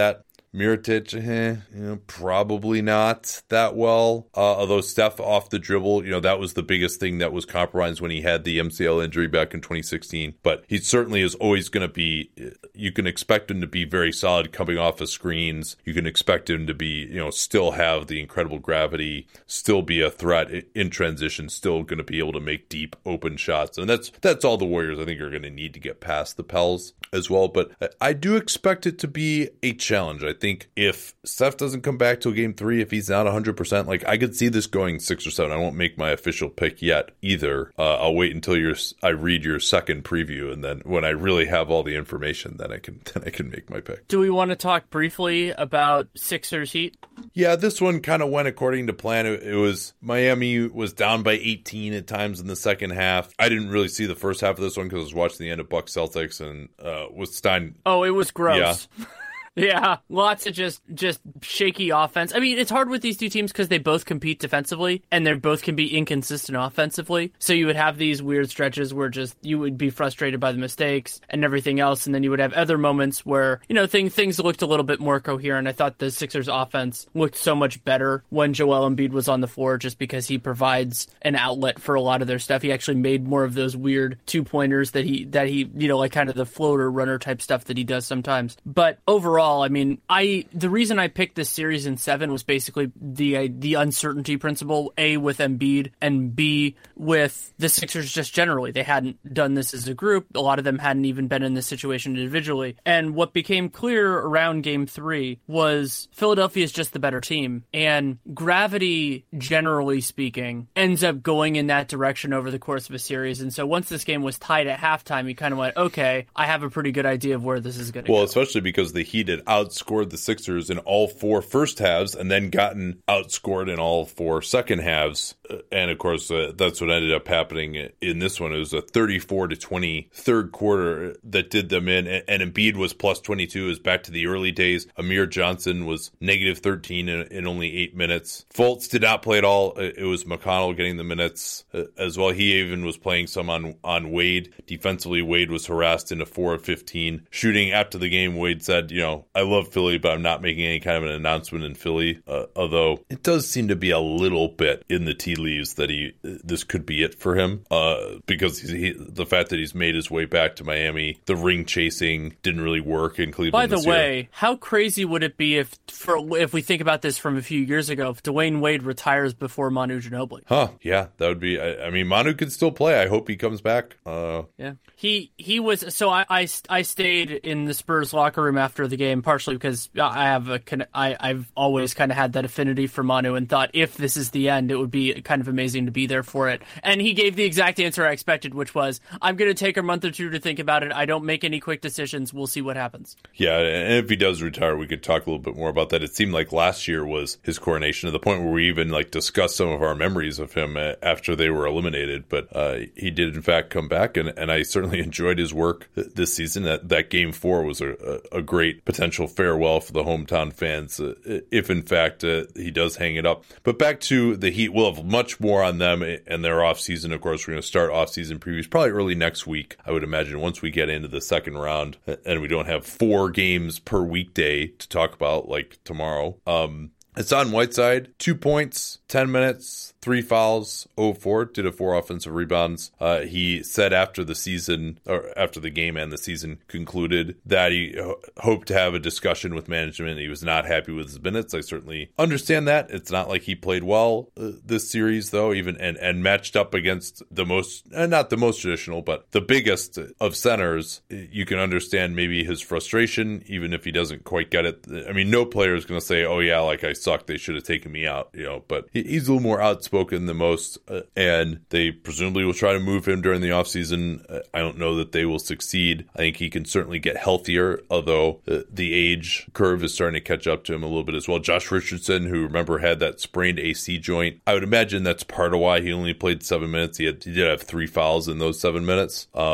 Mirotic, eh, you know, probably not that well. Uh, although Steph off the dribble, you know, that was the biggest thing that was compromised when he had the M C L injury back in twenty sixteen. But he certainly is always going to be, you can expect him to be very solid coming off of screens. You can expect him to be, you know, still have the incredible gravity, still be a threat in transition, still going to be able to make deep open shots. And that's, that's all the Warriors I think are going to need to get past the Pels as well. But I do expect it to be a challenge. I think if Steph doesn't come back till game three, if he's not one hundred percent, like I could see this going six or seven. I won't make my official pick yet either. Uh, I'll wait until your I read your second preview, and then when I really have all the information, then I can then I can make my pick.
Do we want to talk briefly about Sixers Heat?
Yeah, this one kind of went according to plan. It, it was Miami was down by eighteen at times in the second half. I didn't really see the first half of this one because I was watching the end of Bucks Celtics, and uh, with Stein.
Oh, it was gross.
Yeah.
Yeah, lots of just just shaky offense. I mean, it's hard with these two teams because they both compete defensively, and they both can be inconsistent offensively. So you would have these weird stretches where just you would be frustrated by the mistakes and everything else, and then you would have other moments where, you know, thing, things looked a little bit more coherent. I thought the Sixers offense looked so much better when Joel Embiid was on the floor just because he provides an outlet for a lot of their stuff. He actually made more of those weird two-pointers that he, that he you know, like kind of the floater runner type stuff that he does sometimes. But overall, I mean, I the reason I picked this series in seven was basically the uh, the uncertainty principle, A, with Embiid, and B, with the Sixers just generally. They hadn't done this as a group. A lot of them hadn't even been in this situation individually. And what became clear around game three was Philadelphia is just the better team. And gravity, generally speaking, ends up going in that direction over the course of a series. And so once this game was tied at halftime, you kind of went, okay, I have a pretty good idea of where this is going to
well, go. Well, especially because the Heat had outscored the Sixers in all four first halves and then gotten outscored in all four second halves. And of course, uh, that's what ended up happening in this one. It was a thirty-four to twenty third quarter that did them in. And Embiid was plus twenty-two. It was back to the early days. Amir Johnson was negative thirteen in, in only eight minutes. Fultz did not play at all. It was McConnell getting the minutes uh, as well. He even was playing some on, on Wade. Defensively, Wade was harassed into four of fifteen. Shooting after the game, Wade said, you know, I love Philly, but I'm not making any kind of an announcement in Philly. Uh, although it does seem to be a little bit in the tea leaves that he this could be it for him. Uh, because he's, he, the fact that he's made his way back to Miami, the ring chasing didn't really work in Cleveland.
By the
this
way,
year.
How crazy would it be if, for if we think about this from a few years ago, if Dwayne Wade retires before Manu Ginobili?
Huh? Yeah, that would be. I, I mean, Manu could still play. I hope he comes back. Uh,
yeah, he he was. So I, I I stayed in the Spurs locker room after the game, partially because I have a I I've always kind of had that affinity for Manu and thought if this is the end, it would be kind of amazing to be there for it. And he gave the exact answer I expected, which was, I'm going to take a month or two to think about it. I don't make any quick decisions. We'll see what happens.
Yeah, and if he does retire, we could talk a little bit more about that. It seemed like last year was his coronation, to the point where we even like discussed some of our memories of him after they were eliminated. But uh, he did, in fact, come back, and, and I certainly enjoyed his work this season. That, that game four was a, a great potential farewell for the hometown fans, uh, if, in fact, uh, he does hang it up. But back to the Heat, we'll have much more on them and their offseason. Of course, we're going to start offseason previews probably early next week, I would imagine, once we get into the second round and we don't have four games per weekday to talk about like tomorrow. Um, Hassan Whiteside, two points, ten minutes, three fouls, oh four, did have four offensive rebounds. Uh, he said after the season, or after the game and the season concluded, that he ho- hoped to have a discussion with management. He was not happy with his minutes. I certainly understand that. It's not like he played well uh, this series, though, even and, and matched up against the most, uh, not the most traditional, but the biggest of centers. You can understand maybe his frustration, even if he doesn't quite get it. I mean, no player is going to say, oh, yeah, like I sucked, they should have taken me out, you know, but he, he's a little more outspoken than most, uh, and they presumably will try to move him during the offseason. Uh, I don't know that they will succeed. I think he can certainly get healthier, although uh, the age curve is starting to catch up to him a little bit as well. Josh Richardson, who remember had that sprained A C joint, I would imagine that's part of why he only played seven minutes. He, had, he did have three fouls in those seven minutes. Um,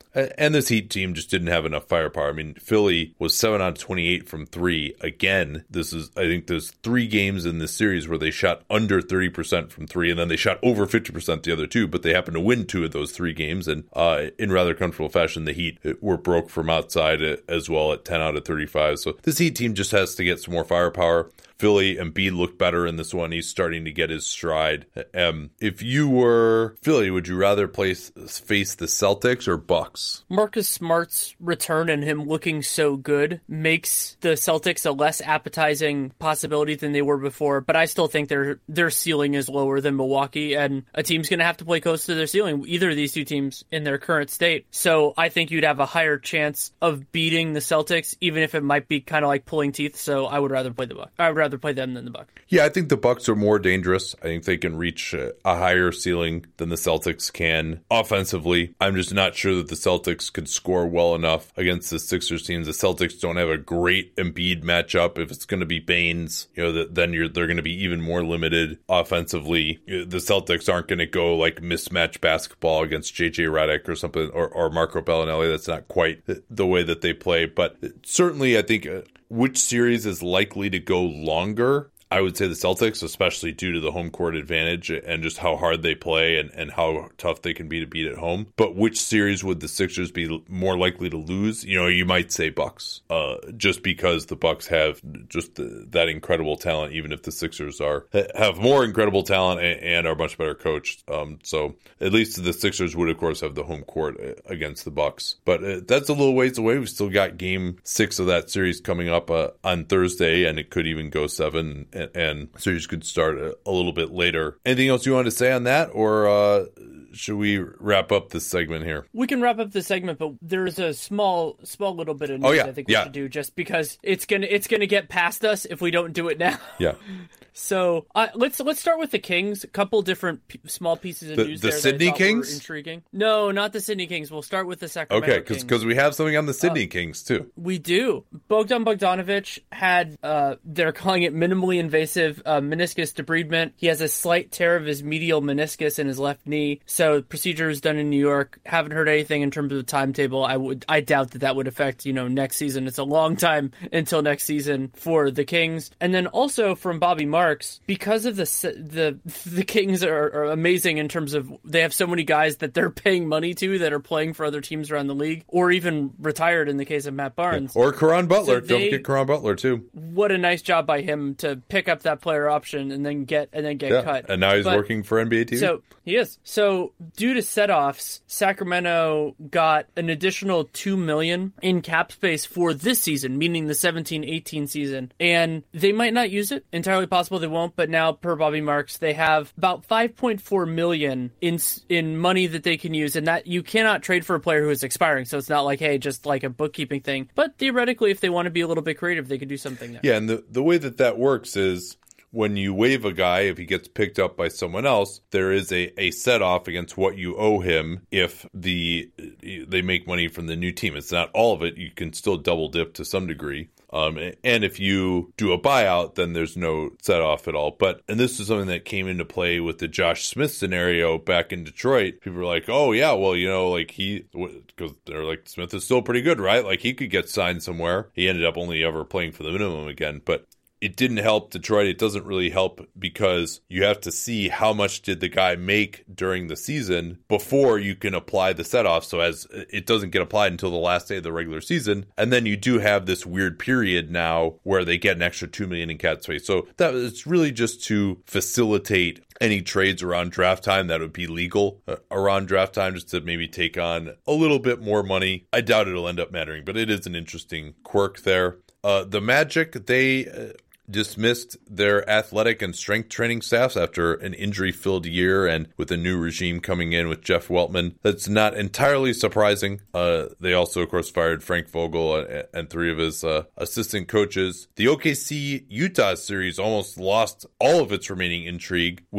And this Heat team just didn't have enough firepower. I mean, Philly was seven out of twenty-eight from three. Again, this is, I think there's three games in this series where they shot under thirty percent from three, and then they shot over fifty percent the other two, but they happened to win two of those three games. And uh, in rather comfortable fashion, the Heat were broke from outside as well at ten out of thirty-five. So this Heat team just has to get some more firepower. Philly, Embiid looked better in this one. He's starting to get his stride. Um, if you were Philly, would you rather place, face the Celtics or Bucks?
Marcus Smart's return and him looking so good makes the Celtics a less appetizing possibility than they were before, but I still think their their ceiling is lower than Milwaukee, and a team's going to have to play close to their ceiling, either of these two teams in their current state. So I think you'd have a higher chance of beating the Celtics, even if it might be kind of like pulling teeth, so I would rather play the Bucks. I would rather play them than the Bucks.
Yeah, I think the Bucks are more dangerous. I think they can reach a higher ceiling than the Celtics can offensively. I'm just not sure that the Celtics could score well enough against the Sixers teams. The Celtics don't have a great Embiid matchup. If it's going to be Baines, you know, then you're they're going to be even more limited offensively. The Celtics aren't going to go like mismatch basketball against J J Redick or something, or, or Marco Bellinelli. That's not quite the way that they play, but certainly I think uh, which series is likely to go longer? I would say the Celtics, especially due to the home court advantage and just how hard they play and, and how tough they can be to beat at home. But which series would the Sixers be more likely to lose? You know, you might say Bucks, uh, just because the Bucks have just the, that incredible talent, even if the Sixers are have more incredible talent and, and are much better coached. Um, so at least the Sixers would, of course, have the home court against the Bucks. But uh, that's a little ways away. We've still got game six of that series coming up uh, on Thursday, and it could even go seven. And, and series could start a, a little bit later. Anything else you wanted to say on that, or uh, should we wrap up this segment here?
We can wrap up the segment, but there's a small, small little bit of news
oh, yeah.
I think we
yeah.
should do, just because it's gonna it's gonna get past us if we don't do it now.
Yeah.
So uh, let's let's start with the Kings. A couple different p- small pieces of
the,
news
the
there
Sydney
that I thought
Kings?
were intriguing. No, not the Sydney Kings. We'll start with the Sacramento
Okay,
Kings.
because we have something on the Sydney
uh,
Kings too.
We do. Bogdan Bogdanovic had, uh, they're calling it minimally invasive uh, meniscus debridement. He has a slight tear of his medial meniscus in his left knee. So procedure is done in New York. Haven't heard anything in terms of the timetable. I would, I doubt that that would affect, you know, next season. It's a long time until next season for the Kings. And then also from Bobby Marks, because of the the the Kings are, are amazing in terms of they have so many guys that they're paying money to that are playing for other teams around the league, or even retired in the case of Matt Barnes.
Yeah. Or Caron Butler.
So they,
Don't forget Caron Butler too.
What a nice job by him to pick up that player option and then get and then get
yeah.
cut.
And now he's
but,
working for N B A T V.
So he is. So due to set-offs, Sacramento got an additional two million dollars in cap space for this season, meaning the seventeen eighteen season. And they might not use it. Entirely possible they won't, but now per Bobby Marks, they have about five point four million dollars in in money that they can use, and that you cannot trade for a player who is expiring. So it's not like, hey, just like a bookkeeping thing. But theoretically, if they want to be a little bit creative, they could do something there.
Yeah, and the, the way that that works is when you waive a guy, if he gets picked up by someone else, there is a, a set off against what you owe him if the they make money from the new team. It's not all of it. You can still double dip to some degree. Um, and if you do a buyout, then there's no set off at all. But, and this is something that came into play with the Josh Smith scenario back in Detroit. People were like, oh yeah, well, you know, like he, because they're like, Smith is still pretty good, right? Like he could get signed somewhere. He ended up only ever playing for the minimum again, but it didn't help Detroit. It doesn't really help because you have to see how much did the guy make during the season before you can apply the set off. So as it doesn't get applied until the last day of the regular season. And then you do have this weird period now where they get an extra two million dollars in cap space. So that it's really just to facilitate any trades around draft time that would be legal uh, around draft time, just to maybe take on a little bit more money. I doubt it'll end up mattering, but it is an interesting quirk there. Uh, the Magic, they uh, dismissed their athletic and strength training staffs after an injury-filled year, and with a new regime coming in with Jeff Weltman. That's not entirely surprising. Uh, they also, of course, fired Frank Vogel and, and three of his uh, assistant coaches. The O K C-Utah series almost lost all of its remaining intrigue with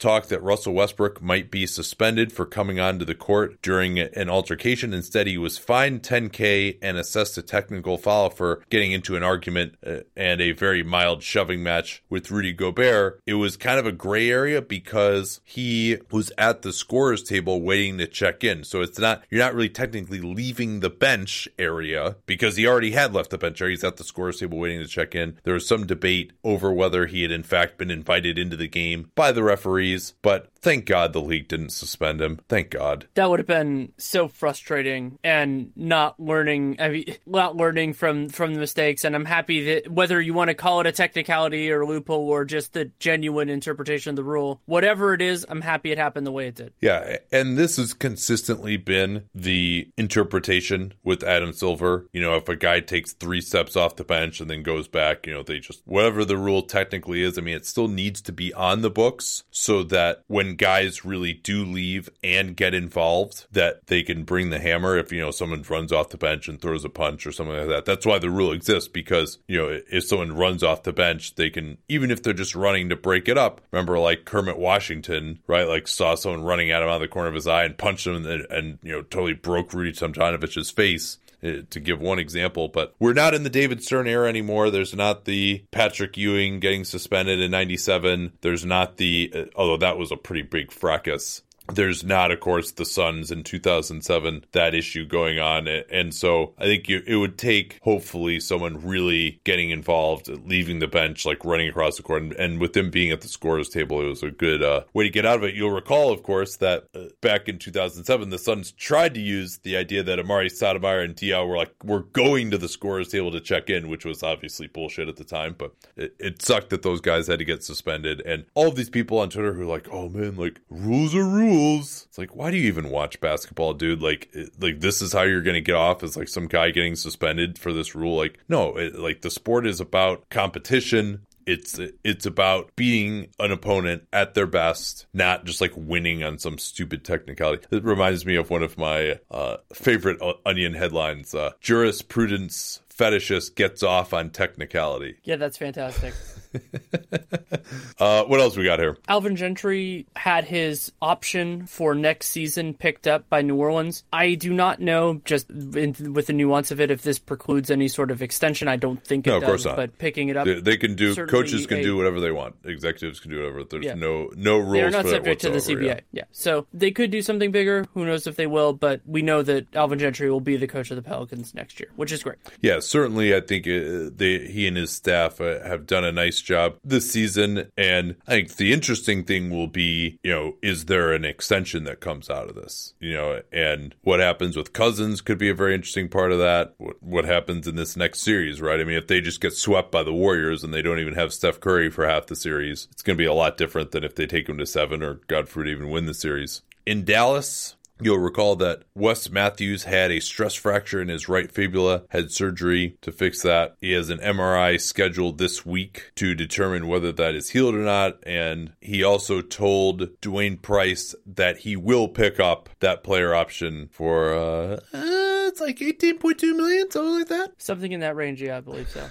talk that Russell Westbrook might be suspended for coming onto the court during an altercation. Instead, he was fined ten K and assessed a technical foul for getting into an argument uh, and a very mild shoving match with Rudy Gobert. It was kind of a gray area because he was at the scorer's table waiting to check in. So it's not, you're not really technically leaving the bench area because he already had left the bench area. He's at the scorer's table waiting to check in. There was some debate over whether he had in fact been invited into the game by the referees, but thank God the league didn't suspend him. Thank God.
That would have been so frustrating and not learning, I mean, not learning from, from the mistakes. And I'm happy that whether you want to call it a technicality or a loophole or just the genuine interpretation of the rule, whatever it is, I'm happy it happened the way it did.
Yeah. And this has consistently been the interpretation with Adam Silver. You know, if a guy takes three steps off the bench and then goes back, you know, they just, whatever the rule technically is, I mean, it still needs to be on the books so that when guys really do leave and get involved, that they can bring the hammer if, you know, someone runs off the bench and throws a punch or something like that. That's why the rule exists, because, you know, if someone runs off the bench, they can, even if they're just running to break it up. Remember, like Kermit Washington, right? Like saw someone running at him out of the corner of his eye and punched him and, and you know, totally broke Rudy Tomjanovich's face, to give one example. But we're not in the David Stern era anymore. There's not the Patrick Ewing getting suspended in ninety-seven. There's not the, although that was a pretty big fracas. There's not, of course, the Suns in two thousand seven, that issue going on. And so I think you, it would take, hopefully, someone really getting involved, leaving the bench, like running across the court. And, and with them being at the scorer's table, it was a good uh, way to get out of it. You'll recall, of course, that uh, back in two thousand seven, the Suns tried to use the idea that Amari Stoudemire and Diaw were like, we're going to the scorer's table to check in, which was obviously bullshit at the time. But it, it sucked that those guys had to get suspended. And all of these people on Twitter who are like, oh man, like, rules are rules. It's like, why do you even watch basketball, dude? Like, like this is how you're going to get off, is like some guy getting suspended for this rule. Like, no, it, like the sport is about competition. It's it's about beating an opponent at their best, not just like winning on some stupid technicality. It reminds me of one of my uh, favorite Onion headlines. Uh, Jurisprudence fetishist gets off on technicality.
Yeah, that's fantastic.
uh, what else we got here?
Alvin Gentry had his option for next season picked up by New Orleans. I do not know, just in, with the nuance of it, if this precludes any sort of extension. I don't think it
no, of
does,
course not.
But picking it up,
they, they can do. Coaches can a, do whatever they want. Executives can do whatever. There's yeah. no no rules.
They're not
for
subject
to
the C B A.
Yeah.
yeah, so they could do something bigger. Who knows if they will? But we know that Alvin Gentry will be the coach of the Pelicans next year, which is great.
Yeah, certainly. I think uh, they, he and his staff uh, have done a nice job this season. And I think the interesting thing will be, you know, is there an extension that comes out of this? You know, and what happens with Cousins could be a very interesting part of that. What, what happens in this next series, right? I mean, if they just get swept by the Warriors and they don't even have Steph Curry for half the series, it's going to be a lot different than if they take them to seven or, God forbid, even win the series. In Dallas, you'll recall that Wes Matthews had a stress fracture in his right fibula, had surgery to fix that. He has an M R I scheduled this week to determine whether that is healed or not. And he also told Dwayne Price that he will pick up that player option for, uh, uh it's like eighteen point two million, something like that.
Something in that range, yeah, I believe so.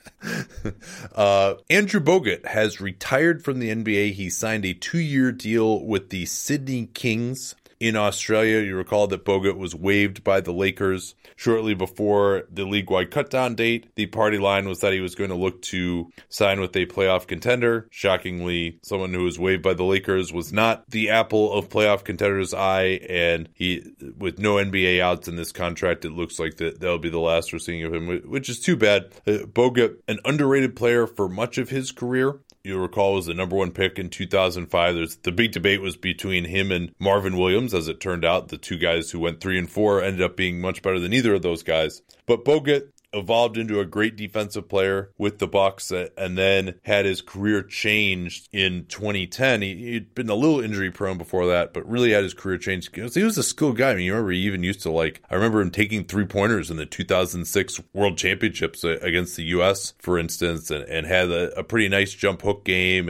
uh, Andrew Bogut has retired from the N B A. He signed a two-year deal with the Sydney Kings in Australia. You recall that Bogut was waived by the Lakers shortly before the league-wide cutdown date. The party line was that he was going to look to sign with a playoff contender. Shockingly, someone who was waived by the Lakers was not the apple of playoff contenders' eye, and he, with no N B A outs in this contract, it looks like that that'll be the last we're seeing of him, which is too bad. Uh, Bogut, an underrated player for much of his career. You'll recall was the number one pick in two thousand five. There's the big debate was between him and Marvin Williams. As it turned out, the two guys who went three and four ended up being much better than either of those guys. But Bogut evolved into a great defensive player with the Bucks, and then had his career changed in twenty ten. He, he'd been a little injury prone before that, but really had his career changed because he was a skilled guy. I mean, you remember he even used to like, I remember him taking three pointers in the two thousand six World Championships against the U S, for instance, and, and had a, a pretty nice jump hook game, and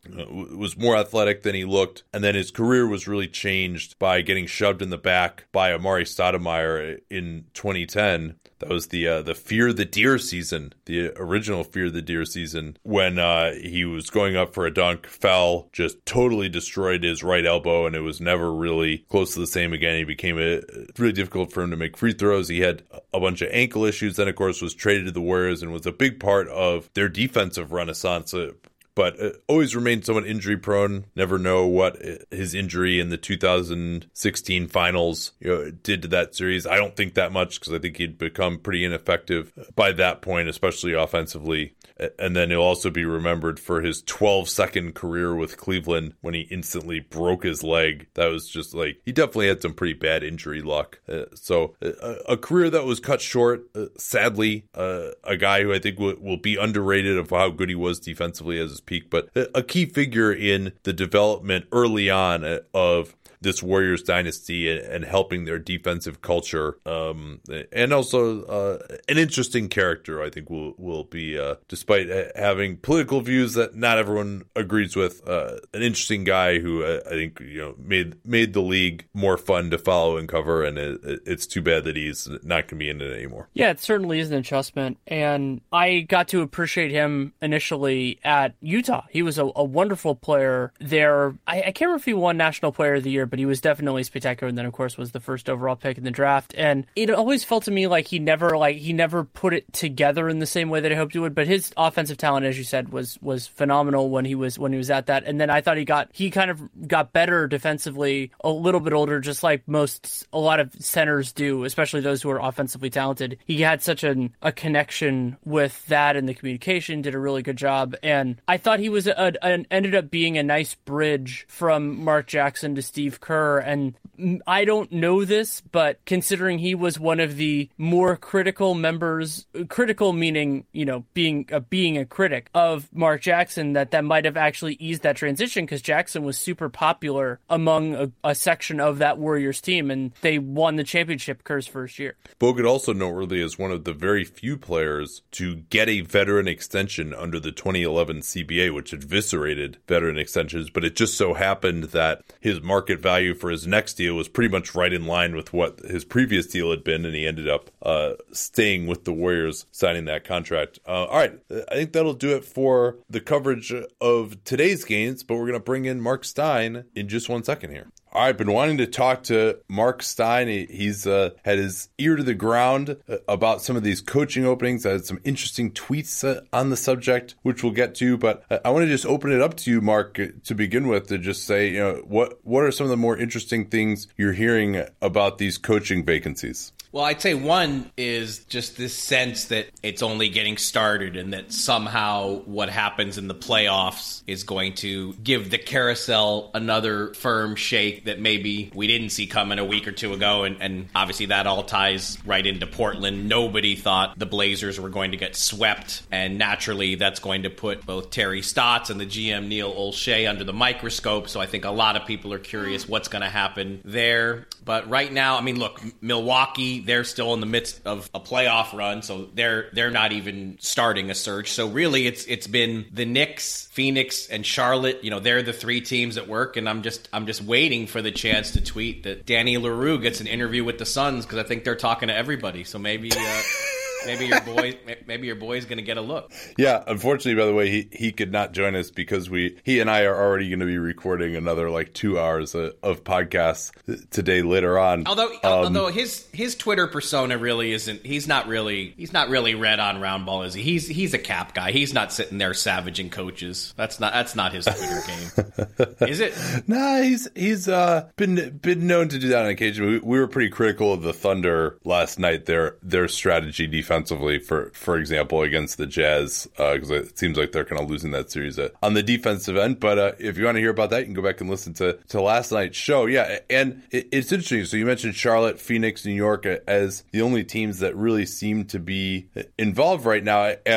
uh, was more athletic than he looked. And then his career was really changed by getting shoved in the back by Amari Stoudemire in twenty ten. That was the uh, the Fear the Deer season, the original Fear the Deer season, when uh, he was going up for a dunk, fell, just totally destroyed his right elbow, and it was never really close to the same again. He became a, really difficult for him to make free throws. He had a bunch of ankle issues, then, of course, was traded to the Warriors and was a big part of their defensive renaissance. Uh, but uh, always remained somewhat injury prone. Never know what his injury in the two thousand sixteen finals, you know, did to that series. I don't think that much, because I think he'd become pretty ineffective by that point, especially offensively. And then he'll also be remembered for his twelve second career with Cleveland when he instantly broke his leg. That was just like, he definitely had some pretty bad injury luck. Uh, so a, a career that was cut short, uh, sadly, uh, a guy who I think will, will be underrated of how good he was defensively as his peak, but a key figure in the development early on of this Warriors dynasty and, and helping their defensive culture, um, and also uh, an interesting character. I think will will be, uh, despite having political views that not everyone agrees with, uh, an interesting guy who uh, I think you know made made the league more fun to follow and cover. And it, it's too bad that he's not going to be in it anymore.
Yeah, it certainly is an adjustment, and I got to appreciate him initially at Utah. He was a, a wonderful player there. I, I can't remember if he won National Player of the Year, but he was definitely spectacular, and then of course was the first overall pick in the draft. And it always felt to me like he never like he never put it together in the same way that I hoped he would. But his offensive talent, as you said, was was phenomenal when he was when he was at that. And then I thought he got he kind of got better defensively a little bit older, just like most a lot of centers do, especially those who are offensively talented. He had such an, a connection with that and the communication, did a really good job. And I thought he was a, a, ended up being a nice bridge from Mark Jackson to Steve Kerr. And I don't know this, but considering he was one of the more critical members, critical meaning, you know, being uh, being a critic of Mark Jackson, that that might have actually eased that transition, because Jackson was super popular among a, a section of that Warriors team, and they won the championship Kerr's first year.
Bogut also noteworthy as one of the very few players to get a veteran extension under the twenty eleven C B A, which eviscerated veteran extensions, but it just so happened that his market value for his next deal was pretty much right in line with what his previous deal had been, and he ended up uh, staying with the Warriors, signing that contract. Uh, all right, I think that'll do it for the coverage of today's games, but we're going to bring in Mark Stein in just one second here. All right, I've been wanting to talk to Mark Stein. He, he's uh, had his ear to the ground about some of these coaching openings. I had some interesting tweets uh, on the subject, which we'll get to. But I, I want to just open it up to you, Mark, to begin with, to just say, you know, what what are some of the more interesting things you're hearing about these coaching vacancies?
Well, I'd say one is just this sense that it's only getting started, and that somehow what happens in the playoffs is going to give the carousel another firm shake that maybe we didn't see coming a week or two ago. And, and obviously that all ties right into Portland. Nobody thought the Blazers were going to get swept, and naturally that's going to put both Terry Stotts and the G M Neil Olshey under the microscope. So I think a lot of people are curious what's going to happen there. But right now, I mean, look, Milwaukee, they're still in the midst of a playoff run, so they're they're not even starting a search. So really, it's it's been the Knicks, Phoenix, and Charlotte. You know, they're the three teams at work, and I'm just I'm just waiting for the chance to tweet that Danny LaRue gets an interview with the Suns, because I think they're talking to everybody. So maybe. Uh, Maybe your boy, maybe your boy's going to get a look.
Yeah, unfortunately, by the way, he, he could not join us because we he and I are already going to be recording another like two hours of, of podcasts today later on.
Although,
um,
although his his Twitter persona really isn't. He's not really he's not really red on round ball, is he? He's he's a cap guy. He's not sitting there savaging coaches. That's not that's not his Twitter game, is it?
Nah, he's he's uh, been been known to do that on occasion. We, we were pretty critical of the Thunder last night. Their their strategy defense. Defensively, for for example, against the Jazz, because uh, it seems like they're kind of losing that series uh, on the defensive end. But uh, if you want to hear about that, you can go back and listen to, to last night's show. Yeah, and it, it's interesting. So you mentioned Charlotte, Phoenix, New York as the only teams that really seem to be involved right now. And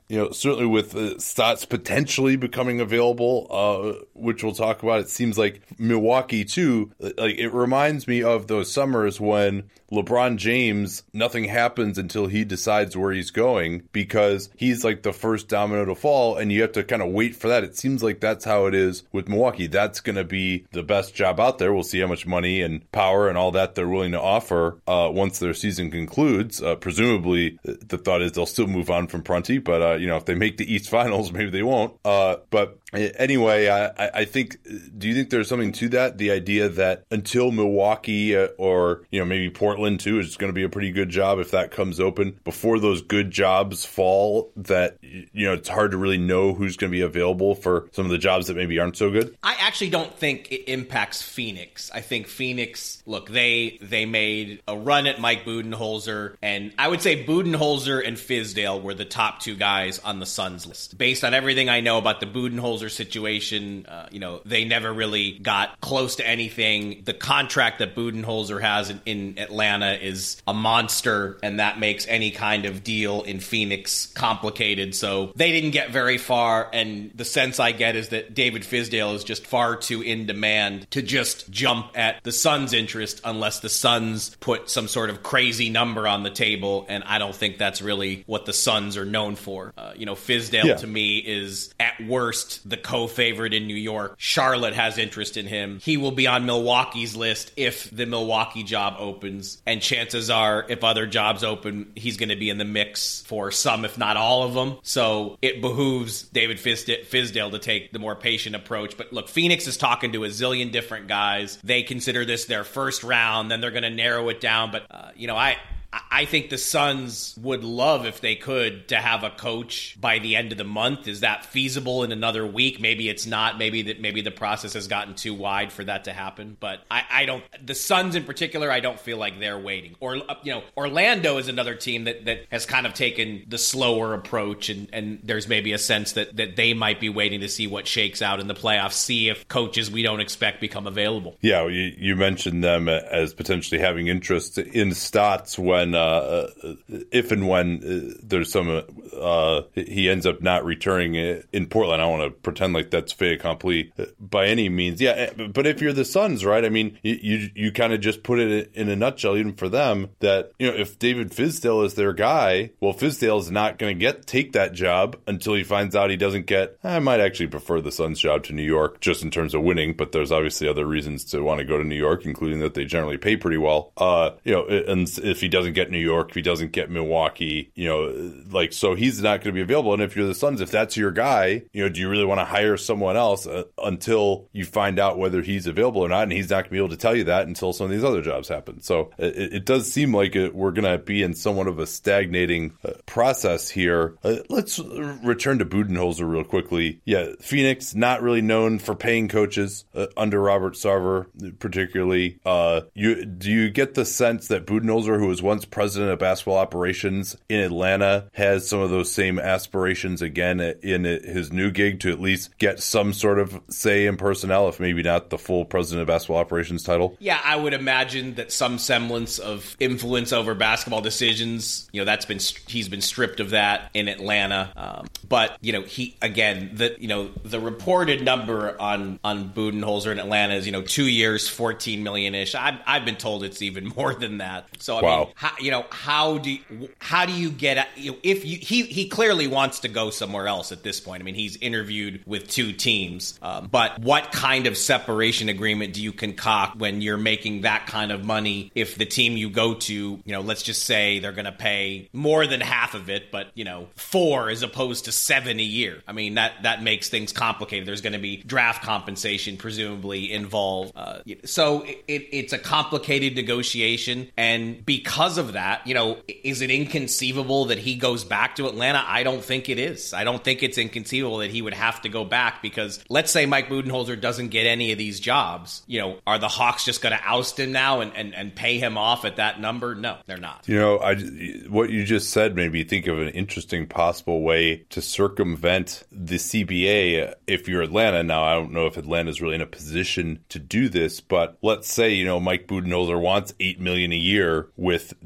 you know, certainly with uh, Stotts potentially becoming available, uh, which we'll talk about, it seems like Milwaukee too, like it reminds me of those summers when LeBron James, nothing happens until he decides where he's going because he's like the first domino to fall and you have to kind of wait for that. It seems like that's how it is with Milwaukee. That's going to be the best job out there. We'll see how much money and power and all that they're willing to offer uh, once their season concludes. Uh, presumably, the thought is they'll still move on from Prunty, but uh, you know, if they make the East Finals, maybe they won't. Uh, but anyway, I, I think, do you think there's something to that? The idea that until Milwaukee uh, or, you know, maybe Portland too is going to be a pretty good job if that comes open before those good jobs fall, that, you know, it's hard to really know who's going to be available for some of the jobs that maybe aren't so good?
I actually don't think it impacts Phoenix. I think Phoenix, look, they they made a run at Mike Budenholzer, and I would say Budenholzer and Fizdale were the top two guys on the Suns list. Based on everything I know about the Budenholzer situation, uh, you know, they never really got close to anything. The contract that Budenholzer has in, in Atlanta is a monster, and that makes any kind of deal in Phoenix complicated. So they didn't get very far, and the sense I get is that David Fizdale is just far too in demand to just jump at the Suns' interest unless the Suns put some sort of crazy number on the table, and I don't think that's really what the Suns are known for. Uh, you know, Fizdale yeah. to me is at worst the co-favorite in New York. Charlotte has interest in him. He will be on Milwaukee's list if the Milwaukee job opens. And chances are, if other jobs open, he's going to be in the mix for some, if not all of them. So it behooves David Fizdale to take the more patient approach. But look, Phoenix is talking to a zillion different guys. They consider this their first round. Then they're going to narrow it down. But, uh, you know, I... I think the Suns would love, if they could, to have a coach by the end of the month. Is that feasible in another week? Maybe it's not. Maybe that maybe the process has gotten too wide for that to happen. But I, I don't. The Suns in particular, I don't feel like they're waiting. Or you know, Orlando is another team that, that has kind of taken the slower approach, and, and there's maybe a sense that that they might be waiting to see what shakes out in the playoffs, see if coaches we don't expect become available.
Yeah, you, you mentioned them as potentially having interest in Stotts when. When, uh, if and when uh, there's some, uh, he ends up not returning in Portland. I don't want to pretend like that's fait accompli by any means. Yeah, but if you're the Suns, right? I mean, you you, you kind of just put it in a nutshell, even for them, that, you know, if David Fizdale is their guy, well, Fizdale is not going to get take that job until he finds out he doesn't get. I might actually prefer the Suns job to New York, just in terms of winning, but there's obviously other reasons to want to go to New York, including that they generally pay pretty well. Uh, you know, and if he doesn't get New York, if he doesn't get Milwaukee, you know, like, so he's not going to be available. And if you're the Suns, if that's your guy, you know, do you really want to hire someone else uh, until you find out whether he's available or not? And he's not going to be able to tell you that until some of these other jobs happen. So it, it does seem like it, we're going to be in somewhat of a stagnating uh, process here. Uh, let's return to Budenholzer real quickly. Yeah, Phoenix, not really known for paying coaches uh, under Robert Sarver, particularly. Uh, you do you get the sense that Budenholzer, who was once president of basketball operations in Atlanta, has some of those same aspirations again in his new gig to at least get some sort of say in personnel, if maybe not the full president of basketball operations title?
Yeah, I would imagine that some semblance of influence over basketball decisions, you know, that's been, he's been stripped of that in Atlanta. Um, but, you know, he, again, the, you know, the reported number on, on Budenholzer in Atlanta is, you know, two years, fourteen million ish. I've, I've been told it's even more than that. So, I
wow.
mean, how, you know, how do you, how do you get, you know, if you, he, he clearly wants to go somewhere else at this point. I mean, he's interviewed with two teams, um, but what kind of separation agreement do you concoct when you're making that kind of money? If the team you go to, you know, let's just say they're going to pay more than half of it, but, you know, four as opposed to seven a year. I mean, that, that makes things complicated. There's going to be draft compensation presumably involved. Uh, so it, it, it's a complicated negotiation. And because of that, you know, is it inconceivable that he goes back to Atlanta? I don't think it is. I don't think it's inconceivable that he would have to go back, because let's say Mike Budenholzer doesn't get any of these jobs. You know, are the Hawks just going to oust him now and, and, and pay him off at that number? No, they're not.
You know, I, what you just said made me think of an interesting possible way to circumvent the C B A if you're Atlanta. Now, I don't know if Atlanta is really in a position to do this, but let's say, you know, Mike Budenholzer wants eight million dollars a year with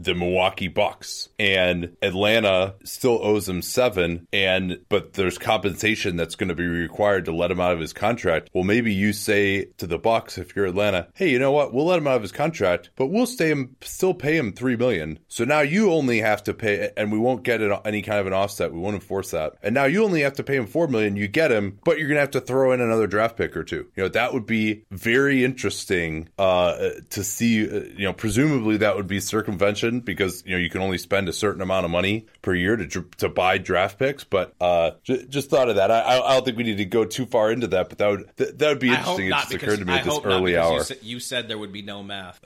the Milwaukee Bucks, and Atlanta still owes him seven, and but there's compensation that's going to be required to let him out of his contract. Well, maybe you say to the Bucks, if you're Atlanta, hey, you know what? We'll let him out of his contract, but we'll stay him, still pay him three million. So now you only have to pay, and we won't get it, any kind of an offset. We won't enforce that. And now you only have to pay him four million. You get him, but you're going to have to throw in another draft pick or two. You know, that would be very interesting uh, to see. Uh, you know, presumably that would be circumvention because you know you can only spend a certain amount of money per year to to buy draft picks. But uh, j- just thought of that. I, I don't think we need to go too far into that, but that would th- that would be interesting. It just occurred to me
I
at this early hour.
You said, you said there would be no math.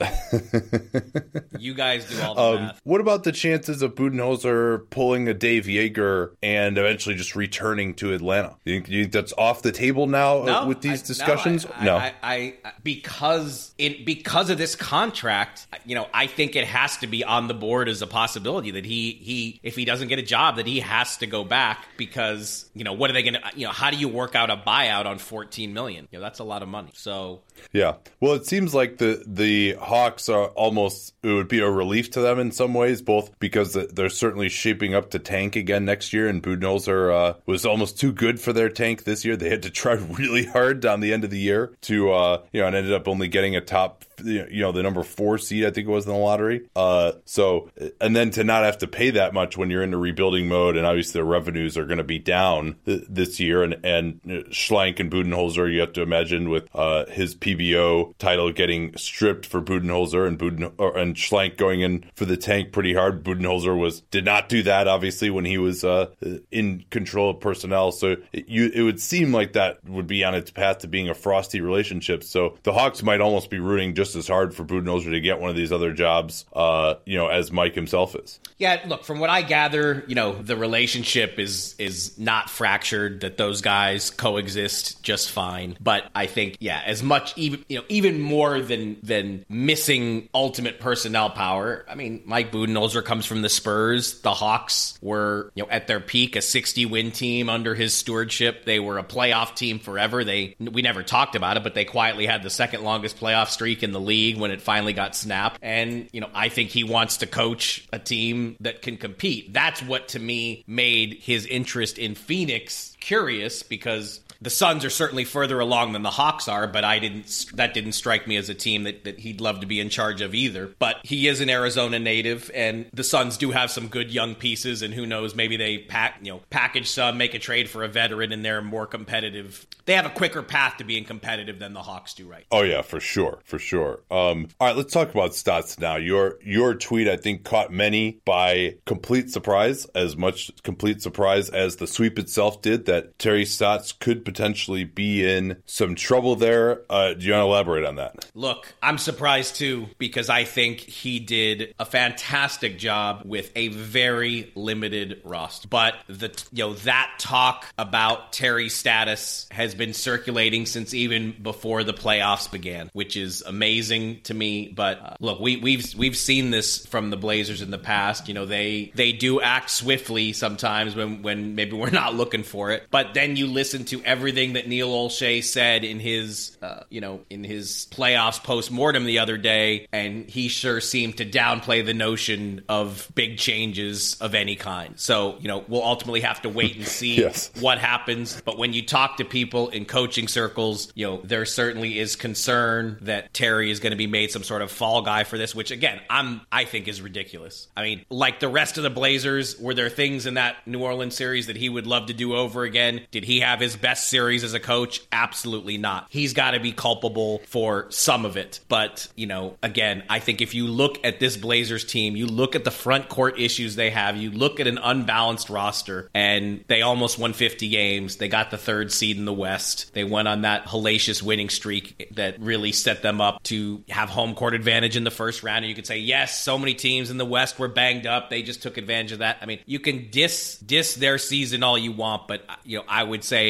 You guys do all the
um,
math.
What about the chances of Budenholzer pulling a Dave Yeager and eventually just returning to Atlanta? You think, you think that's off the table now
no,
uh, with these
I,
discussions?
No, I,
no.
I, I, I, because it because of this contract, you know, I think it has to be on the board as a possibility that he he if he doesn't get a job, that he has to go back because you know what are they going to you know how do you work out a buyout on fourteen million? You know, that's a lot of money. So
yeah, well, it seems like the the Hawks are almost it would be a relief to them in some ways, both because they're certainly shaping up to tank again next year, and Budenholzer uh, was almost too good for their tank this year. They had to try really hard down the end of the year to uh, you know, and ended up only getting a top, you know, the number four seed, I think it was in the lottery. Uh, so, and then to not have to pay that much when you're in a rebuilding mode, and obviously their revenues are going to be down th- this year. And, and Schlenk and Budenholzer, you have to imagine with uh, his P B O title getting stripped for Budenholzer and Buden or, and Schlenk going in for the tank pretty hard. Budenholzer was did not do that obviously when he was uh, in control of personnel. So it, you it would seem like that would be on its path to being a frosty relationship. So the Hawks might almost be rooting just as hard for Budenholzer to get one of these other jobs, uh, you know, as Mike himself is.
Yeah, look, from what I gather, you know, the relationship is is not fractured, that those guys coexist just fine. But I think, yeah, as much, even you know, even more than than missing ultimate personnel power, I mean, Mike Budenholzer comes from the Spurs. The Hawks were, you know, at their peak, a sixty-win team under his stewardship. They were a playoff team forever. They we never talked about it, but they quietly had the second longest playoff streak in the league when it finally got snapped. And, you know, I think he wants to coach a team that can compete. That's what, to me, made his interest in Phoenix curious, because the Suns are certainly further along than the Hawks are, but I didn't. That didn't strike me as a team that, that he'd love to be in charge of either. But he is an Arizona native, and the Suns do have some good young pieces, and who knows, maybe they pack, you know, package some, make a trade for a veteran, and they're more competitive. They have a quicker path to being competitive than the Hawks do right now.
Oh yeah, for sure, for sure. Um, all right, let's talk about Stotts now. Your your tweet, I think, caught many by complete surprise, as much complete surprise as the sweep itself did, that Terry Stotts could potentially be in some trouble there. Uh, do you want to elaborate on that?
Look, I'm surprised too, because I think he did a fantastic job with a very limited roster. But the you know that talk about Terry's status has been circulating since even before the playoffs began, which is amazing to me. But uh, look, we, we've we've seen this from the Blazers in the past. You know, they they do act swiftly sometimes when when maybe we're not looking for it. But then you listen to everything that Neil Olshey said in his uh, you know in his playoffs post-mortem the other day, and he sure seemed to downplay the notion of big changes of any kind. So, you know, we'll ultimately have to wait and see
yes.
what happens. But when you talk to people in coaching circles, you know, there certainly is concern that Terry is going to be made some sort of fall guy for this, which again, I'm I think is ridiculous. I mean, like the rest of the Blazers, were there things in that New Orleans series that he would love to do over again? Did he have his best series as a coach? Absolutely not. He's got to be culpable for some of it. But, you know, again, I think if you look at this Blazers team, you look at the front court issues they have, you look at an unbalanced roster, and they almost won fifty games. They got the third seed in the West. They went on that hellacious winning streak that really set them up to have home court advantage in the first round. And you could say, yes, so many teams in the West were banged up. They just took advantage of that. I mean, you can diss diss their season all you want, but, you know, I would say most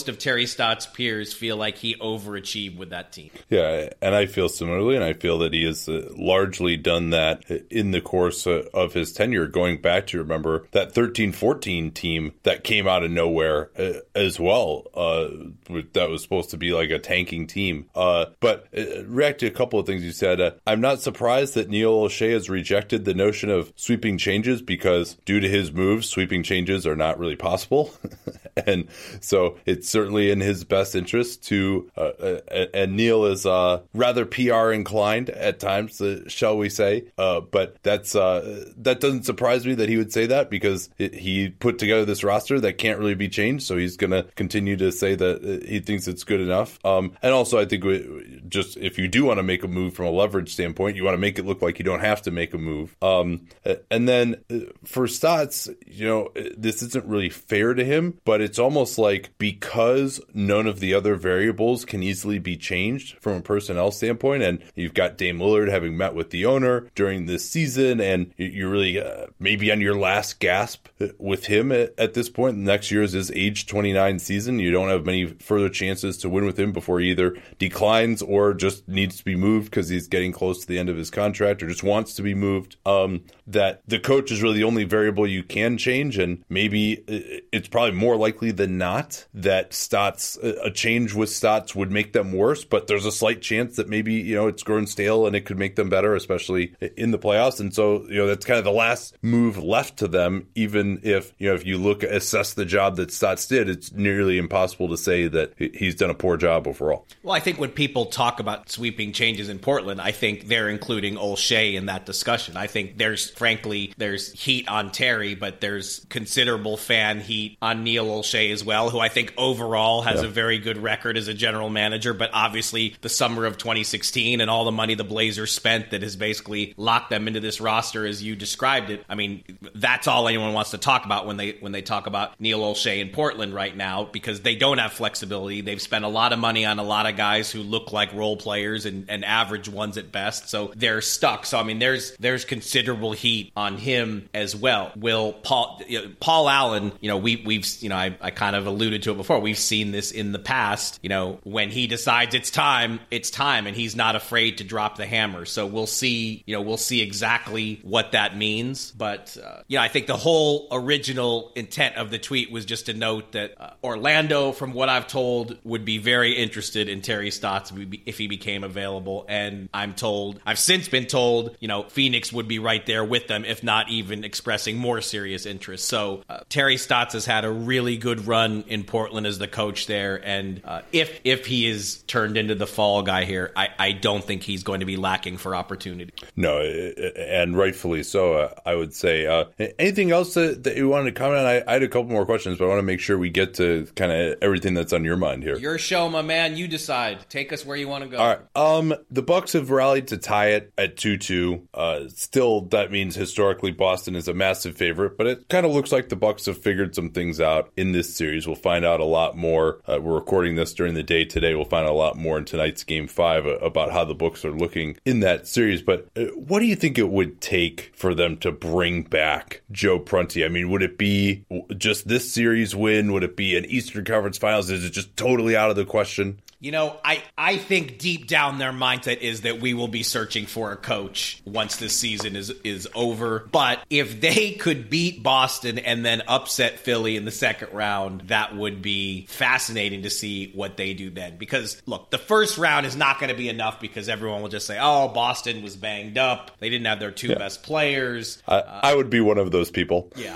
most of Terry Stotts' peers feel like he overachieved with that team.
Yeah, and I feel similarly, and I feel that he has uh, largely done that in the course uh, of his tenure, going back to, remember, that thirteen fourteen team that came out of nowhere uh, as well. Uh, that was supposed to be like a tanking team. Uh, but uh, react to a couple of things you said. Uh, I'm not surprised that Neil O'Shea has rejected the notion of sweeping changes because due to his moves, sweeping changes are not really possible. And so it's certainly in his best interest to, uh, uh, and Neil is uh, rather P R inclined at times, uh, shall we say. Uh, but that's uh, that doesn't surprise me that he would say that because it, he put together this roster that can't really be changed. So he's going to continue to say that he thinks it's good enough. Um, and also, I think we, just if you do want to make a move from a leverage standpoint, you want to make it look like you don't have to make a move. Um, and then for Stotts, you know, this isn't really fair to him, but it's almost like because none of the other variables can easily be changed from a personnel standpoint, and you've got Dame Lillard having met with the owner during this season, and you're really uh, maybe on your last gasp with him at, at this point. Next year is his age twenty-nine season. You don't have many further chances to win with him before he either declines or just needs to be moved because he's getting close to the end of his contract or just wants to be moved. Um, that the coach is really the only variable you can change, and maybe it's probably more likely than not that Stotts, a change with Stotts would make them worse, but there's a slight chance that maybe, you know, it's grown stale and it could make them better, especially in the playoffs. And so, you know, that's kind of the last move left to them, even if, you know, if you look, assess the job that Stotts did, it's nearly impossible to say that he's done a poor job overall.
Well, I think when people talk about sweeping changes in Portland, I think they're including O'Shea in that discussion. I think there's, frankly, there's heat on Terry, but there's considerable fan heat on Neil O'Shea as well, who I think overall has yeah. a very good record as a general manager, but obviously the summer of twenty sixteen and all the money the Blazers spent that has basically locked them into this roster as you described it. I mean, that's all anyone wants to talk about when they when they talk about Neil O'Shea in Portland right now, because they don't have flexibility. They've spent a lot of money on a lot of guys who look like role players and, and average ones at best, so they're stuck. So I mean, there's there's considerable heat on him as well. Will Paul you know, Paul Allen, you know, we we've you know I, I kind of alluded to it before. We've seen this in the past. You know, when he decides it's time, it's time, and he's not afraid to drop the hammer. So we'll see. You know, we'll see exactly what that means. But uh, you know, I think the whole original intent of the tweet was just to note that uh, Orlando, from what I've told, would be very interested in Terry Stotts if he became available. And I'm told, I've since been told, you know, Phoenix would be right there with them, if not even expressing more serious interest. So uh, Terry Stotts has had a really good run in Portland as the coach there, and uh, if if he is turned into the fall guy here, I, I don't think he's going to be lacking for opportunity.
No, and rightfully so, uh, I would say. Uh, anything else that, that you wanted to comment on? I, I had a couple more questions, but I want to make sure we get to kind of everything that's on your mind here.
Your show, my man. You decide. Take us where you want to go.
All right. Um, the Bucks have rallied to tie it at two two. Uh, still, that means historically Boston is a massive favorite, but it kind of looks like the Bucks have figured some things out in this series. We'll find out a lot more. Uh, we're recording this during the day today. We'll find out a lot more in tonight's game five uh, about how the Bucks are looking in that series. But uh, what do you think it would take for them to bring back Joe Prunty? I mean, would it be just this series win? Would it be an Eastern Conference Finals? Is it just totally out of the question?
You know, I, I think deep down their mindset is that we will be searching for a coach once this season is is over. But if they could beat Boston and then upset Philly in the second round, that would be fascinating to see what they do then. Because, look, the first round is not going to be enough because everyone will just say, oh, Boston was banged up. They didn't have their two yeah. best players.
I, uh, I would be one of those people.
Yeah.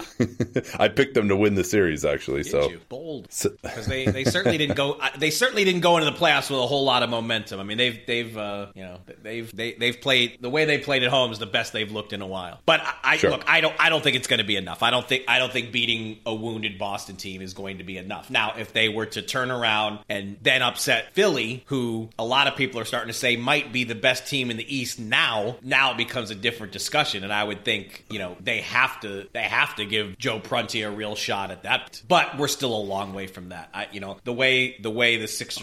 I picked them to win the series, actually.
Did
so
you? Bold. Because they, they certainly didn't go they certainly didn't go into the playoffs with a whole lot of momentum. I mean, they've they've uh, you know they've they, they've played the way they played at home is the best they've looked in a while. But I, I
sure.
look, I don't I don't think it's going to be enough. I don't think I don't think beating a wounded Boston team is going to be enough. Now, if they were to turn around and then upset Philly, who a lot of people are starting to say might be the best team in the East now, now it becomes a different discussion. And I would think, you know, they have to they have to give Joe Prunty a real shot at that. But we're still a long way from that. I, you know, the way the way the Sixers look.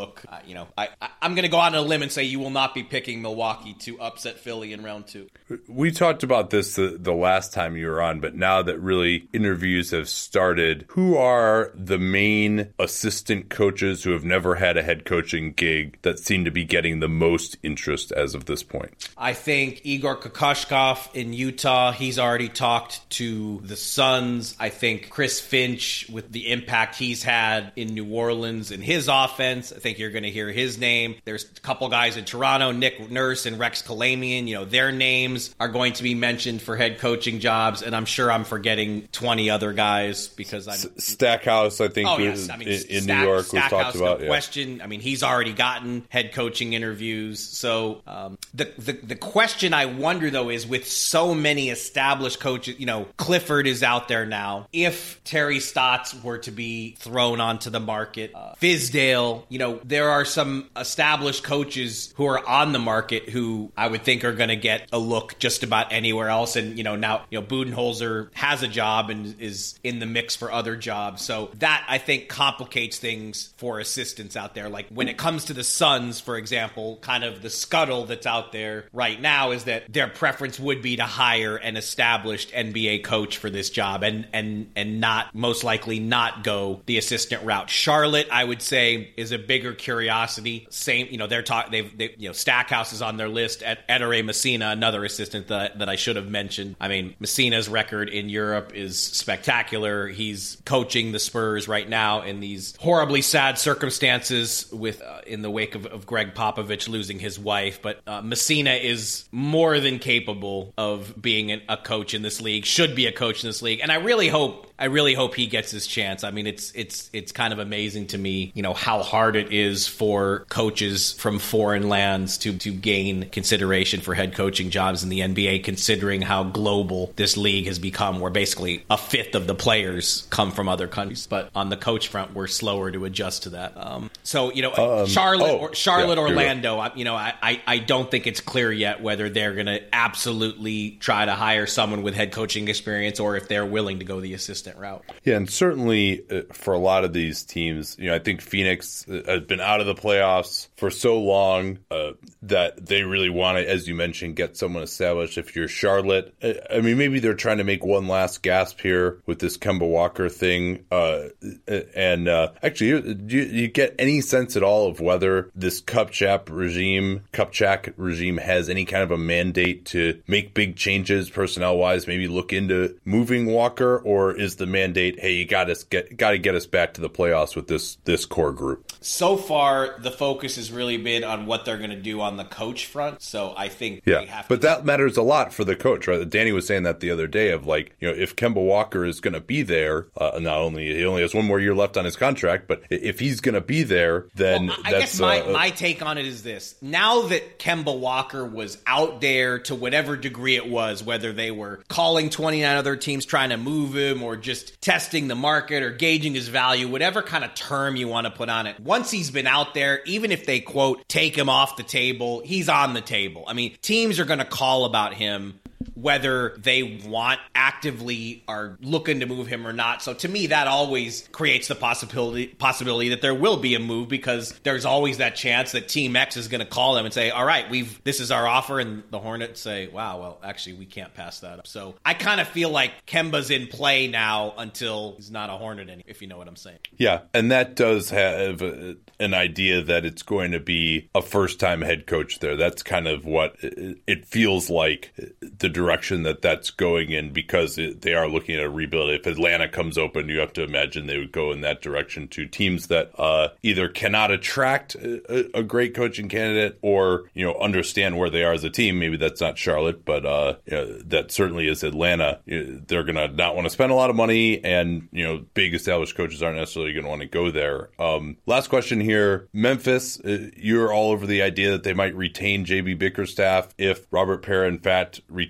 look. Uh, you know, I, I, I'm going to go out on a limb and say you will not be picking Milwaukee to upset Philly in round two.
We talked about this the, the last time you were on, but now that really interviews have started, who are the main assistant coaches who have never had a head coaching gig that seem to be getting the most interest as of this point?
I think Igor Kokoshkov in Utah, he's already talked to the Suns. I think Chris Finch, with the impact he's had in New Orleans in his offense, I think you're going to hear his name. There's a couple guys in Toronto, Nick Nurse and Rex Kalamian. You know, their names are going to be mentioned for head coaching jobs, and I'm sure I'm forgetting twenty other guys because I'm... S-
Stackhouse, I think,
oh, yes. I mean,
in, in
Stack,
New York
Stackhouse,
was talked about.
No
yeah.
question. I mean, he's already gotten head coaching interviews. So um, the, the the question I wonder, though, is with so many established coaches, you know, Clifford is out there now. If Terry Stotts were to be thrown onto the market, uh, Fizdale, you know, there are some established coaches who are on the market who I would think are going to get a look just about anywhere else. And, you know, now, you know, Budenholzer has a job and is in the mix for other jobs. So that, I think, complicates things for assistants out there. Like when it comes to the Suns, for example, kind of the scuttle that's out there right now is that their preference would be to hire an established N B A coach for this job and and and not, most likely not go the assistant route. Charlotte, I would say, is a bigger curiosity. Same, you know, they're talking, they've, they, you know, Stackhouse is on their list. At Ettore Messina, another assistant that, that I should have mentioned. I mean, Messina's record in Europe is spectacular. He's coaching the Spurs right now in these horribly sad circumstances with uh, in the wake of, of Greg Popovich losing his wife. But uh, Messina is more than capable of being an, a coach in this league, should be a coach in this league. And I really hope I really hope he gets his chance. I mean, it's it's it's kind of amazing to me, you know, how hard it is for coaches from foreign lands to to gain consideration for head coaching jobs in the N B A, considering how global this league has become, where basically a fifth of the players come from other countries. But on the coach front, we're slower to adjust to that. Um, so, you know, um, Charlotte,
oh,
or Charlotte,
yeah,
Orlando, I, you know, I, I, I don't think it's clear yet whether they're going to absolutely try to hire someone with head coaching experience or if they're willing to go the assistant route.
Yeah, and certainly uh, for a lot of these teams, you know, I think Phoenix has been out of the playoffs for so long uh, that they really want to, as you mentioned, get someone established. If you're Charlotte, I mean, maybe they're trying to make one last gasp here with this Kemba Walker thing. Uh, and uh, actually, do you, you get any sense at all of whether this Kupchak regime, Kupchak regime has any kind of a mandate to make big changes personnel-wise, maybe look into moving Walker, or is the mandate, hey, you got us get got to get us back to the playoffs with this this core group?
So far, the focus has really been on what they're going to do on the coach front. So I think
yeah,
they have
but
to-
that matters a lot for the coach, right? Danny was saying that the other day of like, you know, if Kemba Walker is going to be there, uh, not only he only has one more year left on his contract, but if he's going to be there, then
well, I
that's,
guess my,
uh,
my take on it is this. Now that Kemba Walker was out there to whatever degree it was, whether they were calling twenty-nine other teams trying to move him or just testing the market or gauging his value, whatever kind of term you want to put on it. Once he's been out there, even if they, quote, take him off the table, he's on the table. I mean, teams are going to call about him whether they want, actively are looking to move him or not. So to me, that always creates the possibility possibility that there will be a move, because there's always that chance that Team X is going to call them and say, all right, we've this is our offer. And the Hornets say, wow, well, actually, we can't pass that up. So I kind of feel like Kemba's in play now until he's not a Hornet anymore, if you know what I'm saying.
Yeah, and that does have a, an idea that it's going to be a first-time head coach there. That's kind of what it, it feels like, the direction that that's going in, because it, they are looking at a rebuild. If Atlanta comes open, you have to imagine they would go in that direction to teams that uh, either cannot attract a, a great coaching candidate or, you know, understand where they are as a team. Maybe that's not Charlotte, but uh, you know, that certainly is Atlanta. They're going to not want to spend a lot of money, and, you know, big established coaches aren't necessarily going to want to go there. Um, last question here. Memphis, uh, you're all over the idea that they might retain J B Bickerstaff if Robert Parra, in fact, retains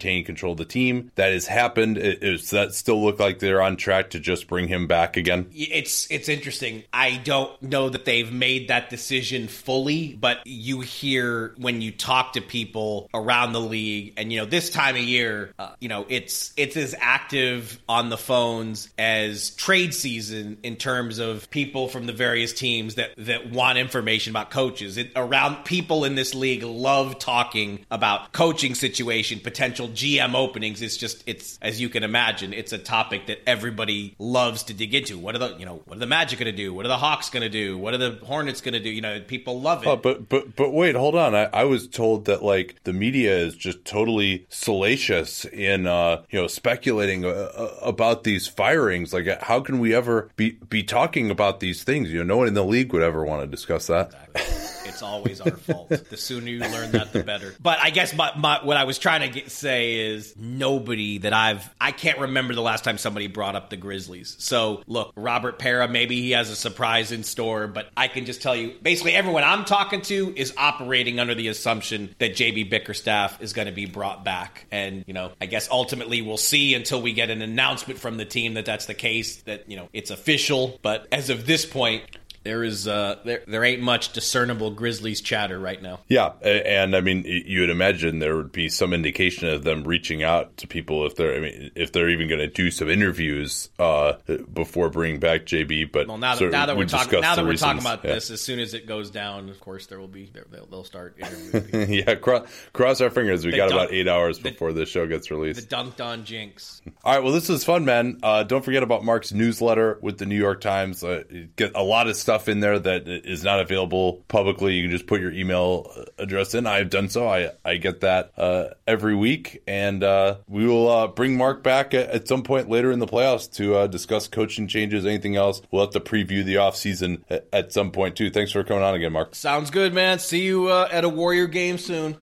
retain control of the team. That has happened. Does that still look like they're on track to just bring him back again?
It's it's interesting. I don't know that they've made that decision fully, but you hear when you talk to people around the league, and you know this time of year, uh, you know it's it's as active on the phones as trade season in terms of people from the various teams that that want information about coaches. It, around people in this league love talking about coaching situation, potential G M openings. It's just it's as you can imagine, it's a topic that everybody loves to dig into. What are the you know what are the Magic going to do? What are the Hawks going to do? What are the Hornets going to do? You know, people love it.
Oh, but but but wait, hold on. I, I was told that like the media is just totally salacious in uh, you know speculating uh, about these firings. Like, how can we ever be be talking about these things? You know, no one in the league would ever want to discuss that.
Exactly. It's always our fault. The sooner you learn that, the better. But I guess my, my, what I was trying to get, say is nobody that I've... I can't remember the last time somebody brought up the Grizzlies. So, look, Robert Parra, maybe he has a surprise in store, but I can just tell you, basically everyone I'm talking to is operating under the assumption that J B Bickerstaff is going to be brought back. And, you know, I guess ultimately we'll see until we get an announcement from the team that that's the case, that, you know, it's official. But as of this point... There is uh, there there ain't much discernible Grizzlies chatter right now.
Yeah, and I mean, you would imagine there would be some indication of them reaching out to people if they're I mean, if they're even going to do some interviews uh, before bringing back J B. But
well, now that, now that we're talking now that we're
reasons.
talking about
yeah.
this, as soon as it goes down, of course there will be they'll, they'll start interviewing people.
yeah, cross, cross our fingers. We
the
got
dunk,
about eight hours
the,
before this show gets released.
The dunked on jinx.
All right, well, this was fun, man. Uh, don't forget about Mark's newsletter with the New York Times. Uh, you get a lot of stuff in there that is not available publicly. You can just put your email address in. I've done so. I, I get that uh, every week. And uh, we will uh, bring Mark back at, at some point later in the playoffs to uh, discuss coaching changes, anything else. We'll have to preview the offseason at, at some point, too. Thanks for coming on again, Mark.
Sounds good, man. See you uh, at a Warrior game soon.